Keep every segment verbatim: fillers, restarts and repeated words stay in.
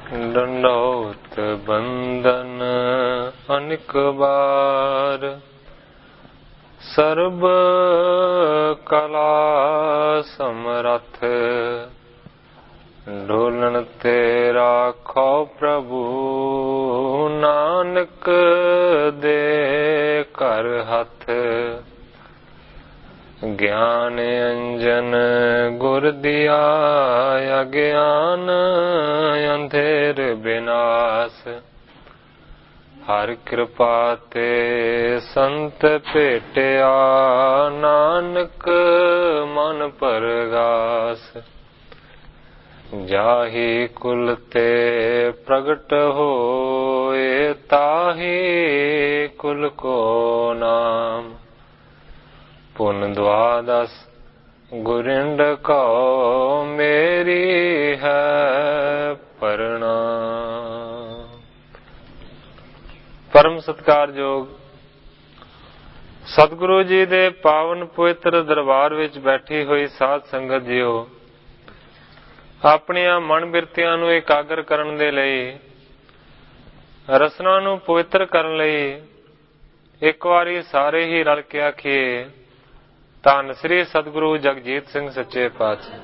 ਡੰਡੌਤ ਬੰਦਨ ਅਨਿਕ ਬਾਰ, ਸਰਬ ਕਲਾ ਸਮਰੱਥ, ਢੋਲਣ ਤੇ ਰਾਖੋ ਪ੍ਰਭੂ, ਨਾਨਕ ਦੇ ਘਰ ਹੱਥ। ਗਿਆਨ ਅੰਜਨ ਗੁਰ ਦਿਆ, ਅਗਿਆਨ ਅੰਧੇਰ ਬਿਨਾਸ਼, ਹਰ ਕਿਰਪਾ ਤੇ ਸੰਤ ਭੇਟਿਆ, ਨਾਨਕ ਮਨ ਪਰਗਾਸ। ਜਾਹੀ ਕੁਲ ਤੇ ਪ੍ਰਗਟ ਹੋਏ, ਤਾਹੀ ਕੁਲ ਕੋ ਨਾਮ। ਪੁਨ ਦਵਾਦਸ ਗੁਰਿੰਡ ਕਉ, ਮੇਰੀ ਹੈ ਪ੍ਰਣਾਮ। ਪਰਮ ਸਤਿਕਾਰਯੋਗ ਸਤਿਗੁਰੂ ਜੀ ਦੇ ਪਾਵਨ ਪਵਿੱਤਰ ਦਰਬਾਰ ਵਿੱਚ ਬੈਠੀ ਹੋਈ ਸਾਧ ਸੰਗਤ ਜੀਓ, ਆਪਣੀਆਂ ਮਨ ਬਿਰਤੀਆਂ ਨੂੰ ਇਕਾਗਰ ਕਰਨ ਦੇ ਲਈ, ਰਸਨਾ ਨੂੰ ਪਵਿੱਤਰ ਕਰਨ ਲਈ ਇੱਕ ਵਾਰੀ ਸਾਰੇ ਹੀ ਰਲ ਕੇ ਆਖੀਏ, ਧੰਨ ਸ੍ਰੀ ਸਤਿਗੁਰੂ ਜਗਜੀਤ ਸਿੰਘ ਸੱਚੇ ਪਾਤਸ਼ਾਹ।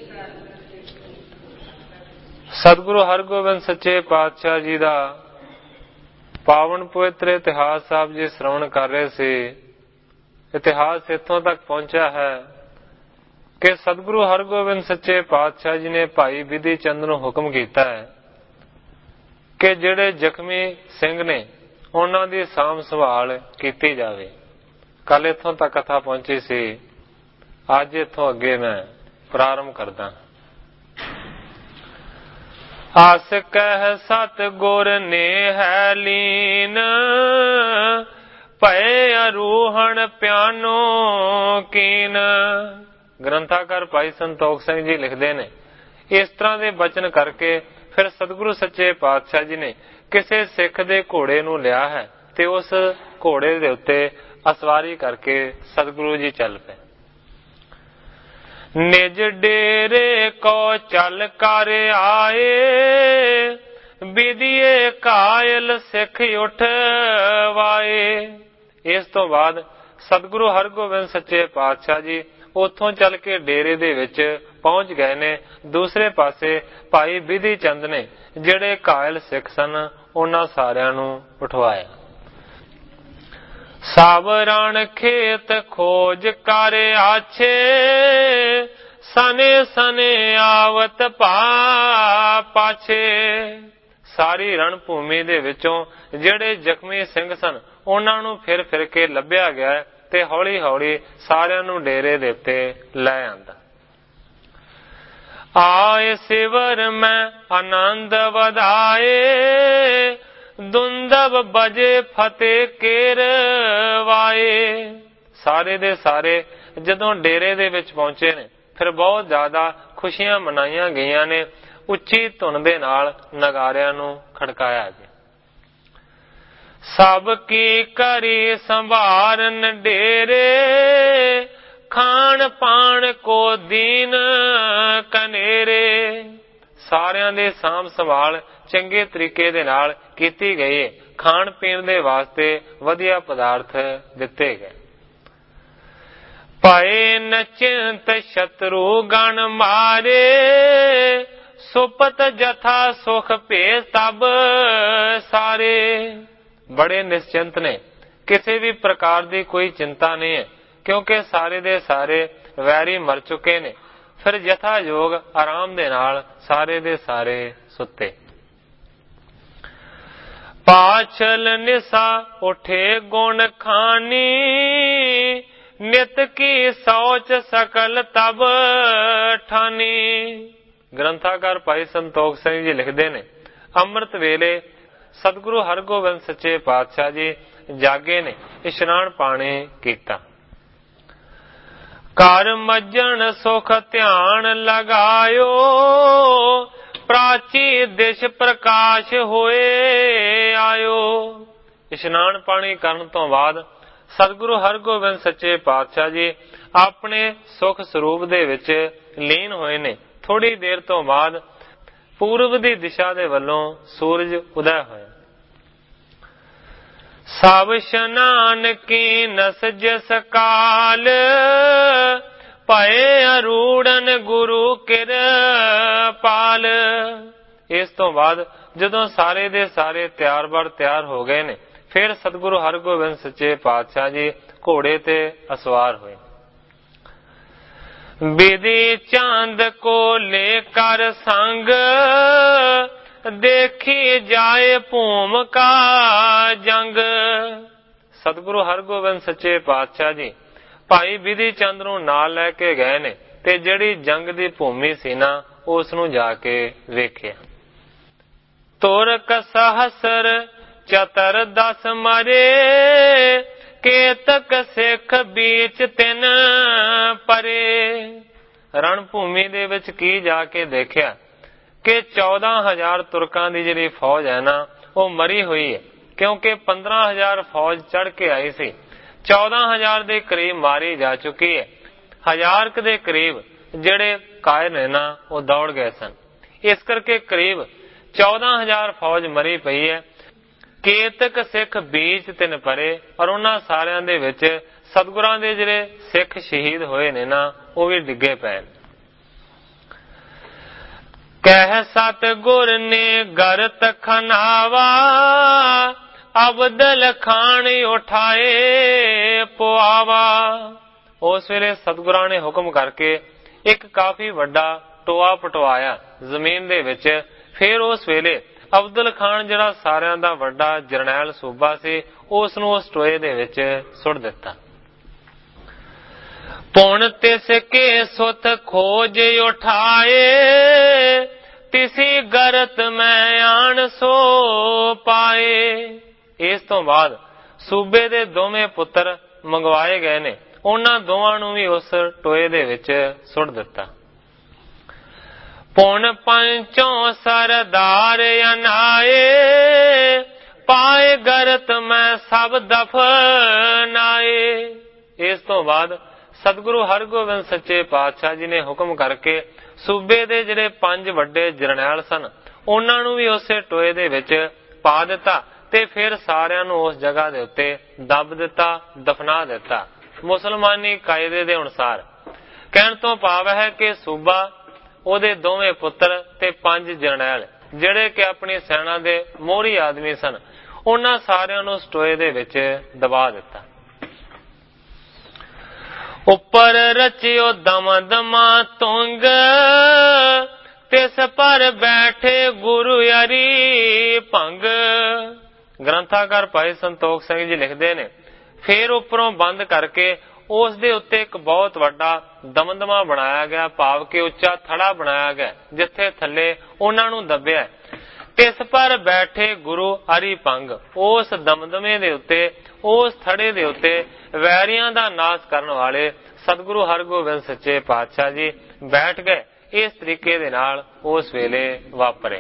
ਸਤਿਗੁਰੂ ਹਰਗੋਬਿੰਦ ਸੱਚੇ ਪਾਤਸ਼ਾਹ ਜੀ ਦਾ ਪਾਵਨ ਪਵਿੱਤਰ ਇਤਿਹਾਸ ਸਾਹਿਬ ਜੀ ਸ਼੍ਰਵਣ ਕਰ ਰਹੇ ਸੀ। ਇਤਿਹਾਸ ਇੱਥੋਂ ਤੱਕ ਪਹੁੰਚਿਆ ਹੈ ਕਿ ਸਤਿਗੁਰੂ ਹਰਗੋਬਿੰਦ ਸੱਚੇ ਪਾਤਸ਼ਾਹ ਜੀ ਨੇ ਭਾਈ ਬਿਧੀ ਚੰਦ ਨੂੰ ਹੁਕਮ ਕੀਤਾ ਹੈ ਕਿ ਜਿਹੜੇ ਜ਼ਖਮੀ ਸਿੰਘ ਨੇ ਉਹਨਾਂ ਦੀ ਸਾਂਭ ਸੰਭਾਲ ਕੀਤੀ ਜਾਵੇ। ਕੱਲ ਇੱਥੋਂ ਤੱਕ ਕਥਾ ਪਹੁੰਚੀ ਸੀ। ਅੱਜ ਇੱਥੋਂ ਅੱਗੇ ਮੈਂ ਪ੍ਰਾਰੰਭ ਕਰਦਾ। ਆਸ ਕਹਿ ਸਤ ਗੁਰ ਨੇ ਹੈ ਲੀਨ, ਭਏ ਅਰੂਹਣ ਪਿਆਨੋ ਕੀਨ। ਗ੍ਰੰਥਾਕਾਰ ਭਾਈ ਸੰਤੋਖ ਸਿੰਘ ਜੀ ਲਿਖਦੇ ਨੇ, ਇਸ ਤਰ੍ਹਾਂ ਦੇ ਬਚਨ ਕਰਕੇ ਫਿਰ ਸਤਿਗੁਰੂ ਸੱਚੇ ਪਾਤਸ਼ਾਹ ਜੀ ਨੇ ਕਿਸੇ ਸਿੱਖ ਦੇ ਘੋੜੇ ਨੂੰ ਲਿਆ ਹੈ ਤੇ ਉਸ ਘੋੜੇ ਦੇ ਉੱਤੇ ਅਸਵਾਰੀ ਕਰਕੇ ਸਤਿਗੁਰੂ ਜੀ ਚੱਲ ਪਏ। ਨਿਜ ਡੇਰੇ ਕੋ ਚੱਲ ਕਰ ਆਏ, ਬਿਧੀਏ ਕਾਇਲ ਸਿੱਖ ਉਠਵਾਏ। ਇਸ ਤੋਂ ਬਾਅਦ ਸਤਿਗੁਰੂ ਹਰਗੋਬਿੰਦ ਸੱਚੇ ਪਾਤਸ਼ਾਹ ਜੀ ਉੱਥੋਂ ਚੱਲ ਕੇ ਡੇਰੇ ਦੇ ਵਿੱਚ ਪਹੁੰਚ ਗਏ ਨੇ। ਦੂਸਰੇ ਪਾਸੇ ਭਾਈ ਬਿਧੀ ਚੰਦ ਨੇ ਜਿਹੜੇ ਕਾਇਲ ਸਿੱਖ ਸਨ ਉਹਨਾਂ ਸਾਰਿਆਂ ਨੂੰ ਉਠਵਾਇਆ। ਸਾਵਰਣ ਖੇਤ ਖੋਜ ਕਰ ਆਛੇ, ਸਨੇ ਸਨੇ ਆਵਤ ਭਾ ਪਾਛੇ। ਸਾਰੀ ਰਣ ਭੂਮੀ ਦੇ ਵਿੱਚੋਂ ਜਿਹੜੇ ਜ਼ਖਮੀ ਸਿੰਘ ਸਨ ਉਹਨਾਂ ਨੂੰ ਫਿਰ ਫਿਰ ਕੇ ਲੱਭਿਆ ਗਿਆ ਤੇ ਹੌਲੀ ਹੌਲੀ ਸਾਰਿਆਂ ਨੂੰ ਡੇਰੇ ਦੇ ਉੱਤੇ ਲੈ ਆਂਦਾ। ਆਏ ਸਿਵਰ ਮੈਂ ਆਨੰਦ ਵਧਾਏ, ਦੁੰਦਬ ਬਜੇ ਫਤਿਹ ਕੇਰਵਾਏ। ਸਾਰੇ ਦੇ ਸਾਰੇ ਜਦੋਂ ਡੇਰੇ ਦੇ ਵਿੱਚ ਪਹੁੰਚੇ ਨੇ ਫਿਰ ਬਹੁਤ ਜ਼ਿਆਦਾ ਖੁਸ਼ੀਆਂ ਮਨਾਈਆਂ ਗਈਆਂ ਨੇ। ਉੱਚੀ ਧੁਨ ਦੇ ਨਾਲ ਨਗਾਰਿਆਂ ਨੂੰ ਖੜਕਾਇਆ ਗਿਆ। ਸਭ ਕੀ ਕਰੀ ਸੰਭਾਰਨ ਡੇਰੇ, ਖਾਣ ਪਾਣ ਕੋ ਦੀਨ ਕਨੇਰੇ। ਸਾਰਿਆਂ ਦੇ ਸਾਂਭ ਸੰਭਾਲ ਚੰਗੇ ਤਰੀਕੇ ਦੇ ਨਾਲ ਕੀਤੀ ਗਈ। ਖਾਣ ਪੀਣ ਦੇ ਵਾਸਤੇ ਵਧੀਆ ਪਦਾਰਥ ਦਿੱਤੇ ਗਏ। ਭਏ ਨਚਿੰਤ ਸ਼ਤਰੂ ਗਣ ਮਾਰੇ, ਸੁਪਤ ਜਥਾ ਸੁਖ ਭੇ ਸਭ ਸਾਰੇ। ਬੜੇ ਨਿਸ਼ਚਿੰਤ ਨੇ, ਕਿਸੇ ਵੀ ਪ੍ਰਕਾਰ ਦੀ ਕੋਈ ਚਿੰਤਾ ਨਹੀਂ ਹੈ ਕਿਉਂਕਿ ਸਾਰੇ ਦੇ ਸਾਰੇ ਵੈਰੀ ਮਰ ਚੁੱਕੇ ਨੇ। ਫਿਰ ਜਥਾ ਯੋਗ ਆਰਾਮ ਦੇ ਨਾਲ ਸਾਰੇ ਦੇ ਸਾਰੇ ਸੁੱਤੇ। ਪਾਛਲ ਨਿਸਾ ਉਠੇ ਗੁਣ ਖਾਨੀ, ਨਿਤ ਕੀ ਸੋਚ ਸਕਲ ਤਬ ਠਾਨੀ। ਗ੍ਰੰਥਾਕਾਰ ਭਾਈ ਸੰਤੋਖ ਸਿੰਘ ਜੀ ਲਿਖਦੇ ਨੇ, ਅੰਮ੍ਰਿਤ ਵੇਲੇ ਸਤਿਗੁਰੂ ਹਰਗੋਬਿੰਦ ਸੱਚੇ ਪਾਤਸ਼ਾਹ ਜੀ ਜਾਗੇ ਨੇ, ਇਸ਼ਨਾਨ ਪਾਣੀ ਕੀਤਾ। ਘਰ ਮੱਜਣ ਸੁਖ ਧਿਆਨ ਲਗਾਇਓ, ਪ੍ਰਾਚੀ ਦਿਸ਼ ਪ੍ਰਕਾਸ਼ ਹੋਏ ਆਇਓ। ਇਸ਼ਨਾਨ ਪਾਣੀ ਕਰਨ ਤੋਂ ਬਾਅਦ ਸਤਿਗੁਰੂ ਹਰਗੋਬਿੰਦ ਸੱਚੇ ਪਾਤਸ਼ਾਹ ਜੀ ਆਪਣੇ ਸੁਖ ਸਰੂਪ ਦੇ ਵਿੱਚ ਲੀਨ ਹੋਏ ਨੇ। ਥੋੜੀ ਦੇਰ ਤੋਂ ਬਾਅਦ ਪੂਰਬ ਦੀ ਦਿਸ਼ਾ ਦੇ ਵੱਲੋਂ ਸੂਰਜ ਉਦੈ ਹੋਇਆ। ਸਭ ਇਸ਼ਨਾਨ ਕੀਨਸ ਜਿਸ ਕਾਲ ਭਏ ਅਰੂੜਨ ਗੁਰੂ ਕਿਰਪਾਲ। ਇਸ ਤੋਂ ਬਾਅਦ ਜਦੋਂ ਸਾਰੇ ਦੇ ਸਾਰੇ ਤਿਆਰ ਬਰ ਤਿਆਰ ਹੋ ਗਏ ਨੇ, ਫਿਰ ਸਤਿਗੁਰੂ ਹਰਗੋਬਿੰਦ ਸੱਚੇ ਪਾਤਸ਼ਾਹ ਜੀ ਘੋੜੇ ਤੇ ਅਸਵਾਰ ਹੋਏ। ਵਿਧੀ ਚੰਦ ਕੋ ਲੈ ਕਰ ਸੰਗ ਦੇਖੀ ਜਾਏ ਭੂਮ ਕਾ ਜੰਗ। ਸਤਿਗੁਰੂ ਹਰਗੋਬਿੰਦ ਸੱਚੇ ਪਾਤਸ਼ਾਹ ਜੀ ਭਾਈ ਵਿਧੀ ਚੰਦ ਨੂੰ ਨਾਲ ਲੈ ਕੇ ਗਏ ਨੇ ਤੇ ਜਿਹੜੀ ਜੰਗ ਦੀ ਭੂਮੀ ਸੀ ਨਾ, ਉਸ ਨੂੰ ਜਾ ਕੇ ਵੇਖਿਆ। ਤੁਰ ਕਸਹਸਰ ਚਤਰ ਦਸ ਮਰੇ ਕੇਤਕ ਸਿੱਖ ਬੀਚ ਤਿੰਨ ਪਰੇ। ਰਣ ਭੂਮੀ ਦੇ ਵਿੱਚ ਕੀ ਜਾ ਕੇ ਦੇਖਿਆ ਕਿ ਚੌਦਾਂ ਹਜ਼ਾਰ ਤੁਰਕਾਂ ਦੀ ਜਿਹੜੀ ਫੌਜ ਹੈ ਨਾ, ਉਹ ਮਰੀ ਹੋਈ ਹੈ, ਕਿਉਂਕਿ ਪੰਦਰਾਂ ਹਜ਼ਾਰ ਫੌਜ ਚੜ ਕੇ ਆਈ ਸੀ। ਚੌਦਾਂ ਹਜ਼ਾਰ ਦੇ ਕਰੀਬ ਮਾਰੀ ਜਾ ਚੁੱਕੀ ਹੈ। ਹਜ਼ਾਰ ਕ ਦੇ ਕਰੀਬ ਜਿਹੜੇ ਕਾਇਰ ਨੇ ਨਾ, ਉਹ ਦੌੜ ਗਏ ਸਨ। ਇਸ ਕਰਕੇ ਕਰੀਬ ਚੌਦਾਂ ਹਜ਼ਾਰ ਫੌਜ ਮਰੀ ਪਈ ਹੈ। ਕੇਤਕ ਸਿੱਖ ਬੀਚ ਤਿੰਨ ਪਰੇ, ਔਰ ਉਹਨਾਂ ਸਾਰਿਆਂ ਦੇ ਵਿੱਚ ਸਤਿਗੁਰਾਂ ਦੇ ਜਿਹੜੇ ਸਿੱਖ ਸ਼ਹੀਦ ਹੋਏ ਨੇ ਨਾ, ਉਹ ਵੀ ਡਿੱਗੇ ਪਏ। ਕਹਿ ਸਤਿਗੁਰ ਨੇ ਗਰਤ ਖਨਾਵਾ ਅਬਦਲ ਖਾਨ ਉਠਾਏ ਪੁਆਵਾ। ਉਸ ਵੇਲੇ ਸਤਿਗੁਰਾਂ ਨੇ ਹੁਕਮ ਕਰਕੇ ਇੱਕ ਕਾਫੀ ਵੱਡਾ ਟੋਆ ਪਟਵਾਇਆ ਜ਼ਮੀਨ ਦੇ ਵਿੱਚ। ਫਿਰ ਉਸ ਵੇਲੇ ਅਬਦੁਲ ਖਾਨ ਜਿਹੜਾ ਸਾਰਿਆਂ ਦਾ ਵੱਡਾ ਜਰਨੈਲ ਸੂਬਾ ਸੀ, ਉਸ ਨੂੰ ਉਸ ਟੋਏ ਦੇ ਵਿੱਚ ਸੁੱਟ ਦਿੱਤਾ। ਪੁਣ ਤਿਸ ਕੇ ਸੁਤ ਖੋਜ ਉਠਾਏ ਤਿਸੀ ਗਰਤ ਮੈਂ ਆਣ ਸੋ ਪਾਏ। ਇਸ ਤੋਂ ਬਾਅਦ ਸੂਬੇ ਦੇ ਦੋਵੇਂ ਪੁੱਤਰ ਮੰਗਵਾਏ ਗਏ ਨੇ, ਉਹਨਾਂ ਦੋਵਾਂ ਨੂੰ ਵੀ ਉਸ ਟੋਏ ਦੇ ਵਿੱਚ ਸੁੱਟ ਦਿੱਤਾ। ਪੁਣ ਪੰਚੋਂ ਸਰਦਾਰ ਅਨਾਏ ਪਾਏ ਗਰਤ ਮੈਂ ਸਭ ਦਫਨਾਏ। ਇਸ ਤੋਂ ਬਾਅਦ ਸਤਿਗੁਰੂ ਹਰਗੋਬਿੰਦ ਸੱਚੇ ਪਾਤਸ਼ਾਹ ਜੀ ਨੇ ਹੁਕਮ ਕਰਕੇ ਸੂਬੇ ਦੇ ਜਿਹੜੇ ਪੰਜ ਵੱਡੇ ਜਰਨੈਲ ਸਨ, ਉਹਨਾਂ ਨੂੰ ਵੀ ਉਸੇ ਟੋਏ ਦੇ ਵਿੱਚ ਪਾ ਦਿੱਤਾ ਤੇ ਫਿਰ ਸਾਰਿਆਂ ਨੂੰ ਉਸ ਜਗ੍ਹਾ ਦੇ ਉੱਤੇ ਦੱਬ ਦਿੱਤਾ, ਦਫਨਾ ਦਿੱਤਾ ਮੁਸਲਮਾਨੀ ਕਾਇਦੇ ਦੇ ਅਨੁਸਾਰ। ਕਹਿਣ ਤੋਂ ਭਾਵ ਹੈ ਕਿ ਸੂਬਾ, ਉਹਦੇ ਦੋਵੇਂ ਪੁੱਤਰ ਤੇ ਪੰਜ ਜਰਨੈਲ ਜਿਹੜੇ ਕਿ ਆਪਣੀ ਸੈਨਾ ਦੇ ਮੋਹਰੀ ਆਦਮੀ ਸਨ, ਉਹਨਾਂ ਸਾਰਿਆਂ ਨੂੰ ਉਸ ਟੋਏ ਦੇ ਵਿੱਚ ਦਬਾ ਦਿੱਤਾ। ਉੱਪਰ ਰਚਿਓ ਦਮ ਦਮਾ ਤੁੰਗ ਤਿਸ ਪਰ ਬੈਠੇ ਗੁਰੂ ਹਰੀ ਭੰਗ। ਗ੍ਰੰਥਾਕਾਰ ਭਾਈ ਸੰਤੋਖ ਸਿੰਘ ਜੀ ਲਿਖਦੇ ਨੇ, ਫਿਰ ਉੱਪਰੋਂ ਬੰਦ ਕਰਕੇ ਉਸ ਦੇ ਉੱਤੇ ਇੱਕ ਬਹੁਤ ਵੱਡਾ ਦਮਦਮਾ ਬਣਾਇਆ ਗਿਆ, ਭਾਵ ਕਿ ਉੱਚਾ ਥੜਾ ਬਣਾਇਆ ਗਿਆ, ਜਿੱਥੇ ਥੱਲੇ ਉਹਨਾਂ ਨੂੰ ਦੱਬਿਆ। ਤਿਸ ਪਰ ਬੈਠੇ ਗੁਰੂ ਹਰੀ ਭੰਗ। ਉਸ ਦਮਦਮੇ ਦੇ ਉੱਤੇ, ਉਸ ਥੜੇ ਦੇ ਉੱਤੇ ਵੈਰੀਆਂ ਦਾ ਨਾਸ਼ ਕਰਨ ਵਾਲੇ ਸਤਿਗੁਰੂ ਹਰਗੋਬਿੰਦ ਸੱਚੇ ਪਾਤਸ਼ਾਹ ਜੀ ਬੈਠ ਗਏ। ਇਸ ਤਰੀਕੇ ਦੇ ਨਾਲ ਉਸ ਵੇਲੇ ਵਾਪਰੇ।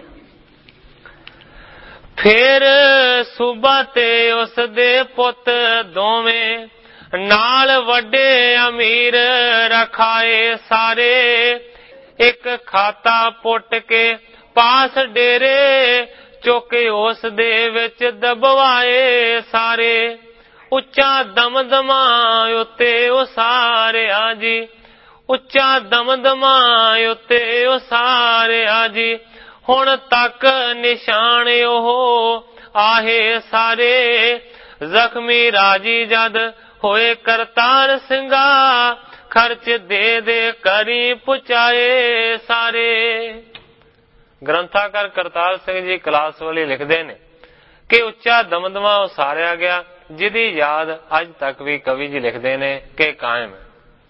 ਫਿਰ ਸੂਬਾ ਤੇ ਉਸ ਦੇ ਪੁੱਤ ਦੋਵੇਂ ਨਾਲ ਵੱਡੇ ਅਮੀਰ ਰਖਾਏ ਸਾਰੇ। ਇੱਕ ਖਾਤਾ ਪੁੱਟ ਕੇ ਪਾਸ ਡੇਰੇ ਚੁੱਕੇ ਉਸ ਦੇ ਵਿੱਚ ਦਬਵਾਏ ਸਾਰੇ। ਉੱਚਾ ਦਮਦਮਾ ਉੱਤੇ ਉਹ ਸਾਰਿਆ ਜੀ, ਉੱਚਾ ਦਮਦਮਾ ਉੱਤੇ ਉਹ ਸਾਰਿਆ ਜੀ। ਹੁਣ ਤੱਕ ਨਿਸ਼ਾਨ ਉਹ ਆਹੇ ਸਾਰੇ। ਜ਼ਖਮੀ ਰਾਜੀ ਜਦ ਹੋਏ ਕਰਤਾਰ ਸਿੰਘਾ ਖਰਚ ਦੇ ਦੇ ਕਰੀ ਪੁਚਾਏ ਸਾਰੇ। ਗ੍ਰੰਥਾਕਾਰ ਕਰਤਾਰ ਸਿੰਘ ਜੀ ਕਲਾਸ ਵਾਲੇ ਲਿਖਦੇ ਨੇ ਕਿ ਉੱਚਾ ਦਮਦਮਾ ਉਸਾਰਿਆ ਗਿਆ, ਜਿਹਦੀ ਯਾਦ ਅੱਜ ਤੱਕ ਵੀ ਕਵੀ ਜੀ ਲਿਖਦੇ ਨੇ ਕਿ ਕਾਇਮ ਹੈ।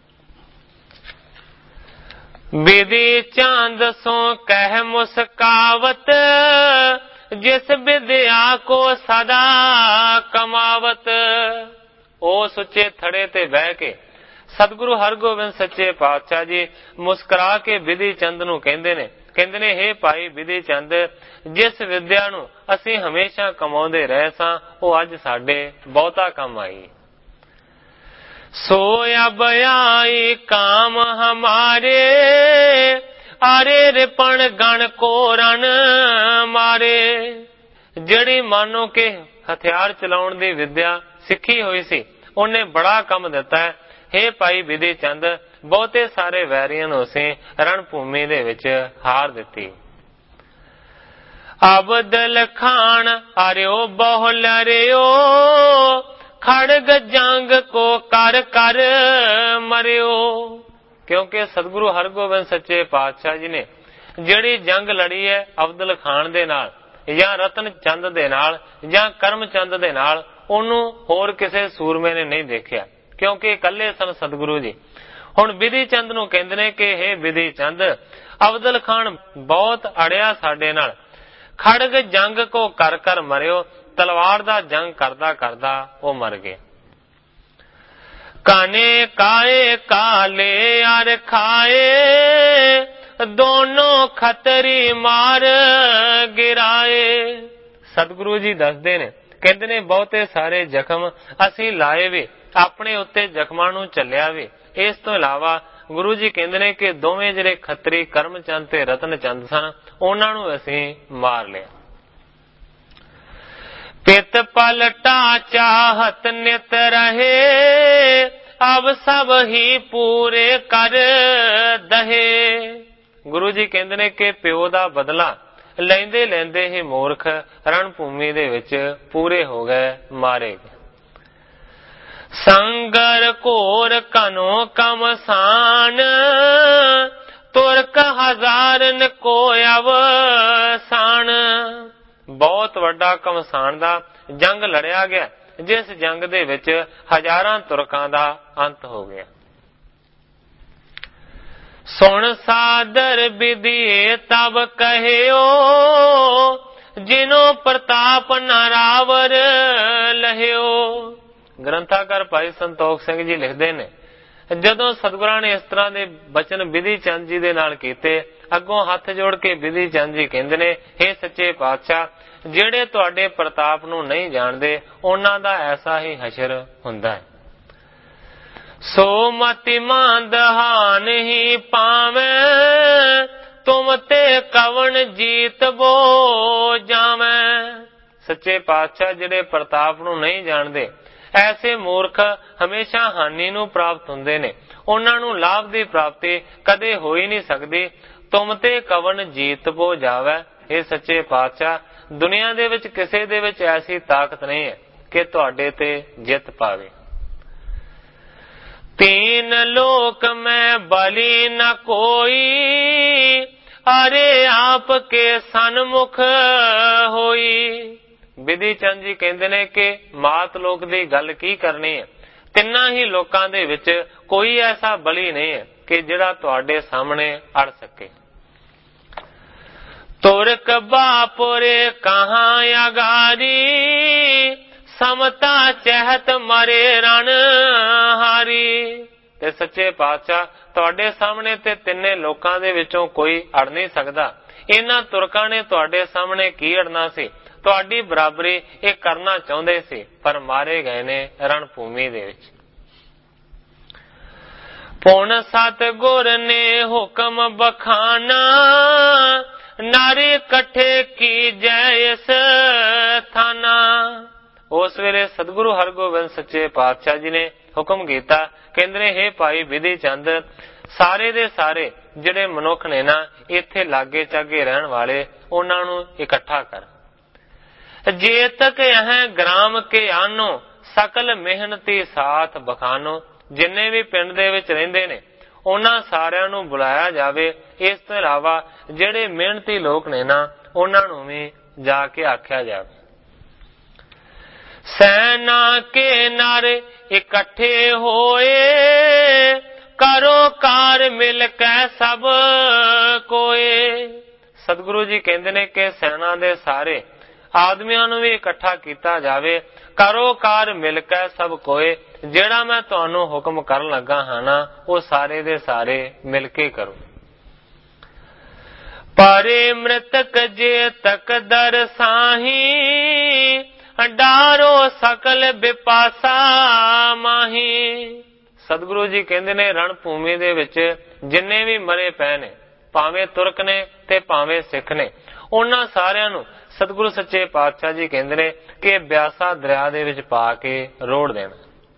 ਵਿਧੀ ਚੰਦ ਸੋ ਕਹਿ ਮੁਸਕਾਵਤ ਜਿਸ ਵਿਦਿਆ ਕੋ ਸਦਾ ਕਮਾਵਤ। ਉਸ ਉੱਚੇ ਥੜੇ ਤੇ ਬਹਿ ਕੇ ਸਤਿਗੁਰੂ ਹਰਗੋਬਿੰਦ ਸੱਚੇ ਪਾਤਸ਼ਾਹ ਜੀ ਮੁਸਕਰਾ ਕੇ ਵਿਧੀ ਚੰਦ ਨੂੰ ਕਹਿੰਦੇ ਨੇ ਕਹਿੰਦੇ ਨੇ ਹੇ ਭਾਈ ਵਿਧੀ ਚੰਦ, ਜਿਸ ਵਿਦਿਆ ਨੂੰ ਅਸੀਂ ਹਮੇਸ਼ਾ ਕਮਾਉਂਦੇ ਰਹੇ ਸਾਂ, ਉਹ ਅੱਜ ਸਾਡੇ ਬਹੁਤਾ ਕੰਮ ਆਈ। ਸੋ ਅਬ ਆਈ ਕਾਮ ਹਮਾਰੇ ਆਰੇ ਰਿਪਣ ਗਣ ਕੋ ਰਨ ਮਾਰੇ। ਜਿਹੜੀ ਮਾਨੋ ਕਿ ਹਥਿਆਰ ਚਲਾਉਣ ਦੀ ਵਿਦਿਆ ਸਿੱਖੀ ਹੋਈ ਸੀ, ਉਹਨੇ ਬੜਾ ਕੰਮ ਦਿੱਤਾ ਹੈ। ਹੇ ਭਾਈ ਬਿਧੀ ਚੰਦ, ਬਹੁਤੇ ਸਾਰੇ ਵੈਰੀਆਂ ਨੂੰ ਅਸੀਂ ਰਣ ਭੂਮੀ ਦੇ ਵਿੱਚ ਹਾਰ ਦਿੱਤੀ। ਅਬਦਲ ਖਾਨ ਆਰਿਓ ਬਹੁ ਲਰਿਓ, ਖੜਗ ਜੰਗ ਕੋ ਕਰ ਕਰ ਮਰਿਓ। ਕਿਉਂਕਿ ਸਤਿਗੁਰੂ ਹਰਗੋਬਿੰਦ ਸੱਚੇ ਪਾਤਸ਼ਾਹ ਜੀ ਨੇ ਜਿਹੜੀ ਜੰਗ ਲੜੀ ਹੈ ਅਬਦਲ ਖਾਨ ਦੇ ਨਾਲ ਜਾਂ ਰਤਨ ਚੰਦ ਦੇ ਨਾਲ ਜਾਂ ਕਰਮ ਚੰਦ ਦੇ ਨਾਲ, ਉਹਨੂੰ ਹੋਰ ਕਿਸੇ ਸੂਰਮੇ ਨੇ ਨਹੀਂ ਦੇਖਿਆ, ਕਿਉਂਕਿ ਇਕੱਲੇ ਸਨ ਸਤਿਗੁਰੂ ਜੀ। ਹੁਣ ਬਿਧੀ ਚੰਦ ਨੂੰ ਕਹਿੰਦੇ ਨੇ ਕਿ ਹੇ ਬਿਧੀ ਚੰਦ, ਅਬਦਲ ਖਾਨ ਬਹੁਤ ਅੜਿਆ ਸਾਡੇ ਨਾਲ, ਖੜਗ ਜੰਗ ਕੋ ਕਰ ਕਰ ਮਰਿਓ, ਤਲਵਾਰ ਦਾ ਜੰਗ ਕਰਦਾ ਕਰਦਾ ਉਹ ਮਰ ਗਏ। ਕਾਨੇ ਕਾਏ ਕਾਲੇ ਅਰ ਖਾਏ, ਦੋਨੋਂ ਖਤਰੀ ਮਾਰ ਗਿਰਾਏ। ਸਤਿਗੁਰੂ ਜੀ ਦੱਸਦੇ ਨੇ, ਕਹਿੰਦੇ ਨੇ ਬਹੁਤੇ ਸਾਰੇ ਜ਼ਖਮ ਅਸੀਂ ਲਾਏ ਵੇ, ਆਪਣੇ ਉੱਤੇ ਜ਼ਖਮਾਂ ਨੂੰ ਝੱਲਿਆ ਵੇ। ਇਸ ਤੋਂ ਇਲਾਵਾ ਗੁਰੂ ਜੀ ਕਹਿੰਦੇ ਨੇ ਕਿ ਦੋਵੇਂ ਜਿਹੜੇ ਖੱਤਰੀ ਕਰਮਚੰਦ ਤੇ ਰਤਨ ਚੰਦ ਸਨ, ਉਹਨਾਂ ਨੂੰ ਅਸੀਂ ਮਾਰ ਲਿਆ। ਪਿਤ ਪਲਟਾ ਚਾਹਤ ਨਿਤ ਰਹੇ, ਅਬ ਸਭ ਹੀ ਪੂਰੇ ਕਰ ਦਹੇ। ਗੁਰੂ ਜੀ ਕਹਿੰਦੇ ਨੇ ਕਿ ਪਿਓ ਦਾ ਬਦਲਾ ਲੈਂਦੇ ਲੈਂਦੇ ਹੀ ਮੂਰਖ ਰਣ ਭੂਮੀ ਦੇ ਵਿੱਚ ਪੂਰੇ ਹੋ ਗਏ, ਮਾਰੇ ਗਏ। ਸੰਗਰ ਘੋਰ ਕਨੋ ਕਮਸਾਨ, ਤੁਰਕ ਹਜ਼ਾਰਨ ਕੋ ਅਵਸਾਨ। ਬਹੁਤ ਵੱਡਾ ਕਮਸਾਨ ਦਾ ਜੰਗ ਲੜਿਆ ਗਿਆ, ਜਿਸ ਜੰਗ ਦੇ ਵਿੱਚ ਹਜ਼ਾਰਾਂ ਤੁਰਕਾਂ ਦਾ ਅੰਤ ਹੋ ਗਿਆ। ਸੁਣ ਸਾਦਰ ਬਿਧੀ ਤਬ ਕਹਿਓ, ਜਿਨੋ ਪ੍ਰਤਾਪ ਨਰਾਵਰ ਲਹਿਓ। ਗ੍ਰੰਥਾਕਾਰ ਭਾਈ ਸੰਤੋਖ ਸਿੰਘ ਜੀ ਲਿਖਦੇ ਨੇ, ਜਦੋਂ ਸਤਿਗੁਰਾਂ ਨੇ ਇਸ ਤਰ੍ਹਾਂ ਦੇ ਬਚਨ ਬਿਧੀ ਚੰਦ ਜੀ ਦੇ ਨਾਲ ਕੀਤੇ, ਅੱਗੋਂ ਹੱਥ ਜੋੜ ਕੇ ਬਿਧੀ ਚੰਦ ਜੀ ਕਹਿੰਦੇ ਨੇ, ਹੇ ਸੱਚੇ ਪਾਤਸ਼ਾਹ, ਜਿਹੜੇ ਤੁਹਾਡੇ ਪ੍ਰਤਾਪ ਨੂੰ ਨਹੀਂ ਜਾਣਦੇ, ਉਹਨਾਂ ਦਾ ਐਸਾ ਹੀ ਹਸ਼ਰ ਹੁੰਦਾ ਹੈ। ਸੋ ਮਤਿ ਮਾਂਦਹਾਨ ਹੀ ਪਾਵੇਂ, ਤੁਮ ਤੇ ਕਵਣ ਜੀਤ ਬੋ ਜਾਵੇਂ। ਸੱਚੇ ਪਾਤਸ਼ਾਹ ਜਿਹੜੇ ਪ੍ਰਤਾਪ ਨੂੰ ਨਹੀਂ ਜਾਣਦੇ, ਐਸੇ ਮੂਰਖ ਹਮੇਸ਼ਾ ਹਾਨੀ ਨੂੰ ਪ੍ਰਾਪਤ ਹੁੰਦੇ ਨੇ, ਉਹਨਾਂ ਨੂੰ ਲਾਭ ਦੀ ਪ੍ਰਾਪਤੀ ਕਦੇ ਹੋ ਹੀ ਨਹੀਂ ਸਕਦੀ। ਤੁਮ ਤੇ ਕਵਣ ਜੀਤ ਬੋ ਜਾਵੇ। ਇਹ ਸੱਚੇ ਪਾਤਸ਼ਾਹ, ਦੁਨੀਆ ਦੇ ਵਿੱਚ ਕਿਸੇ ਦੇ ਵਿੱਚ ਐਸੀ ਤਾਕਤ ਨਹੀਂ ਹੈ ਕਿ ਤੁਹਾਡੇ ਤੇ ਜਿੱਤ ਪਾਵੇ। ਤੀਨ ਲੋਕ ਮੈਂ ਬਲੀ ਨ ਕੋਈ, ਅਰੇ ਆਪ ਕੇ ਸਨਮੁਖ ਹੋਈ। ਬਿਧੀ ਚੰਦ ਜੀ ਕਹਿੰਦੇ ਨੇ ਕਿ ਮਾਤ ਲੋਕ ਦੀ ਗੱਲ ਕੀ ਕਰਨੀ ਹੈ, ਤਿੰਨਾਂ ਹੀ ਲੋਕਾਂ ਦੇ ਵਿੱਚ ਕੋਈ ਐਸਾ ਬਲੀ ਨਹੀਂ ਹੈ ਕਿ ਜਿਹੜਾ ਤੁਹਾਡੇ ਸਾਹਮਣੇ ਅੜ ਸਕੇ। ਤੁਰਕ ਬਾਪੁਰੇ ਕਹਾਂ ਅਗਾਰੀ, ਸਮਤਾ ਚਹਿਤ ਮਰੇ ਰਣ ਹਾਰੀ। ਤੇ ਸੱਚੇ ਪਾਤਸ਼ਾਹ, ਤੁਹਾਡੇ ਸਾਹਮਣੇ ਤੇ ਤਿੰਨੇ ਲੋਕਾਂ ਦੇ ਵਿੱਚੋਂ ਕੋਈ ਅੜ ਨਹੀਂ ਸਕਦਾ। ਇਹਨਾਂ ਤੁਰਕਾਂ ਨੇ ਤੁਹਾਡੇ ਸਾਹਮਣੇ ਕੀ ਅੜਨਾ ਸੀ, ਤੁਹਾਡੀ ਬਰਾਬਰੀ ਇਹ ਕਰਨਾ ਚਾਹੁੰਦੇ ਸੀ, ਪਰ ਮਾਰੇ ਗਏ ਨੇ ਰਣ ਭੂਮੀ ਦੇ ਵਿੱਚ। ਪੁਣ ਸਤਿਗੁਰ ਨੇ ਹੁਕਮ ਬਖਾਨਾ, ਨਾਰੀ ਇਕੱਠੇ ਕੀ ਜੈ ਇਸ ਥਾਨਾ। ਉਸ ਵੇਲੇ ਸਤਿਗੁਰੂ ਹਰਗੋਬਿੰਦ ਸੱਚੇ ਪਾਤਸ਼ਾਹ ਜੀ ਨੇ ਹੁਕਮ ਕੀਤਾ, ਕਹਿੰਦੇ ਨੇ, ਹੇ ਭਾਈ ਬਿਧੀ ਚੰਦ, ਸਾਰੇ ਦੇ ਸਾਰੇ ਜਿਹੜੇ ਮਨੁੱਖ ਨੇ ਨਾ, ਇੱਥੇ ਲਾਗੇ ਚਾਗੇ ਰਹਿਣ ਵਾਲੇ, ਉਹਨਾਂ ਨੂੰ ਇਕੱਠਾ ਕਰ। ਜੇ ਤੱਕ ਇਹ ਗ੍ਰਾਮ ਕੇ ਆਨੋ, ਸਕਲ ਮਿਹਨਤੀ ਸਾਥ ਬਖਾਨੋ। ਜਿੰਨੇ ਵੀ ਪਿੰਡ ਦੇ ਵਿੱਚ ਰਹਿੰਦੇ ਨੇ, ਉਹਨਾਂ ਸਾਰਿਆਂ ਨੂੰ ਬੁਲਾਇਆ ਜਾਵੇ। ਇਸ ਤੋਂ ਇਲਾਵਾ ਜਿਹੜੇ ਮਿਹਨਤੀ ਲੋਕ ਨੇ ਨਾ, ਉਹਨਾਂ ਨੂੰ ਵੀ ਜਾ ਕੇ ਆਖਿਆ ਜਾਵੇ। ਸੈਨਾ ਕੇ ਨਰ ਇਕੱਠੇ ਹੋਏ, ਕਰੋ ਕਾਰ ਮਿਲ ਕੇ ਸਭ ਕੋਏ। ਸਤਿਗੁਰੂ ਜੀ ਕਹਿੰਦੇ ਨੇ ਕਿ ਸੈਨਾ ਦੇ ਸਾਰੇ ਆਦਮੀਆਂ ਨੂੰ ਵੀ ਇਕੱਠਾ ਕੀਤਾ ਜਾਵੇ, ਕਰੋ ਕਾਰ ਮਿਲ ਕੇ ਸਭ ਕੋਏ। ਜਿਹੜਾ ਮੈਂ ਤੁਹਾਨੂੰ ਹੁਕਮ ਕਰਨ ਲੱਗਾ ਹਾਂ ਨਾ, ਉਹ ਸਾਰੇ ਦੇ ਸਾਰੇ ਮਿਲ ਕੇ ਕਰੋ। ਪਰੇ ਮ੍ਰਿਤਕ ਜੇ ਤਕ ਦਰ ਸਾਹੀ, ਡਾਰੋ ਸਕਲ ਬਿਪਾਸਾ ਮਾਹੀ। ਸਤਿਗੁਰੂ ਜੀ ਕਹਿੰਦੇ ਨੇ, ਰਣ ਭੂਮੀ ਦੇ ਵਿੱਚ ਜਿੰਨੇ ਵੀ ਮਰੇ ਪਏ ਨੇ, ਭਾਵੇਂ ਤੁਰਕ ਨੇ ਤੇ ਭਾਵੇਂ ਸਿੱਖ ਨੇ, ਉਹਨਾਂ ਸਾਰਿਆਂ ਨੂੰ ਸਤਿਗੁਰੂ ਸੱਚੇ ਪਾਤਸ਼ਾਹ ਜੀ ਕਹਿੰਦੇ ਨੇ ਕਿ ਬਿਆਸਾ ਦਰਿਆ ਦੇ ਵਿੱਚ ਪਾ ਕੇ ਰੋੜ ਦੇਣਾ।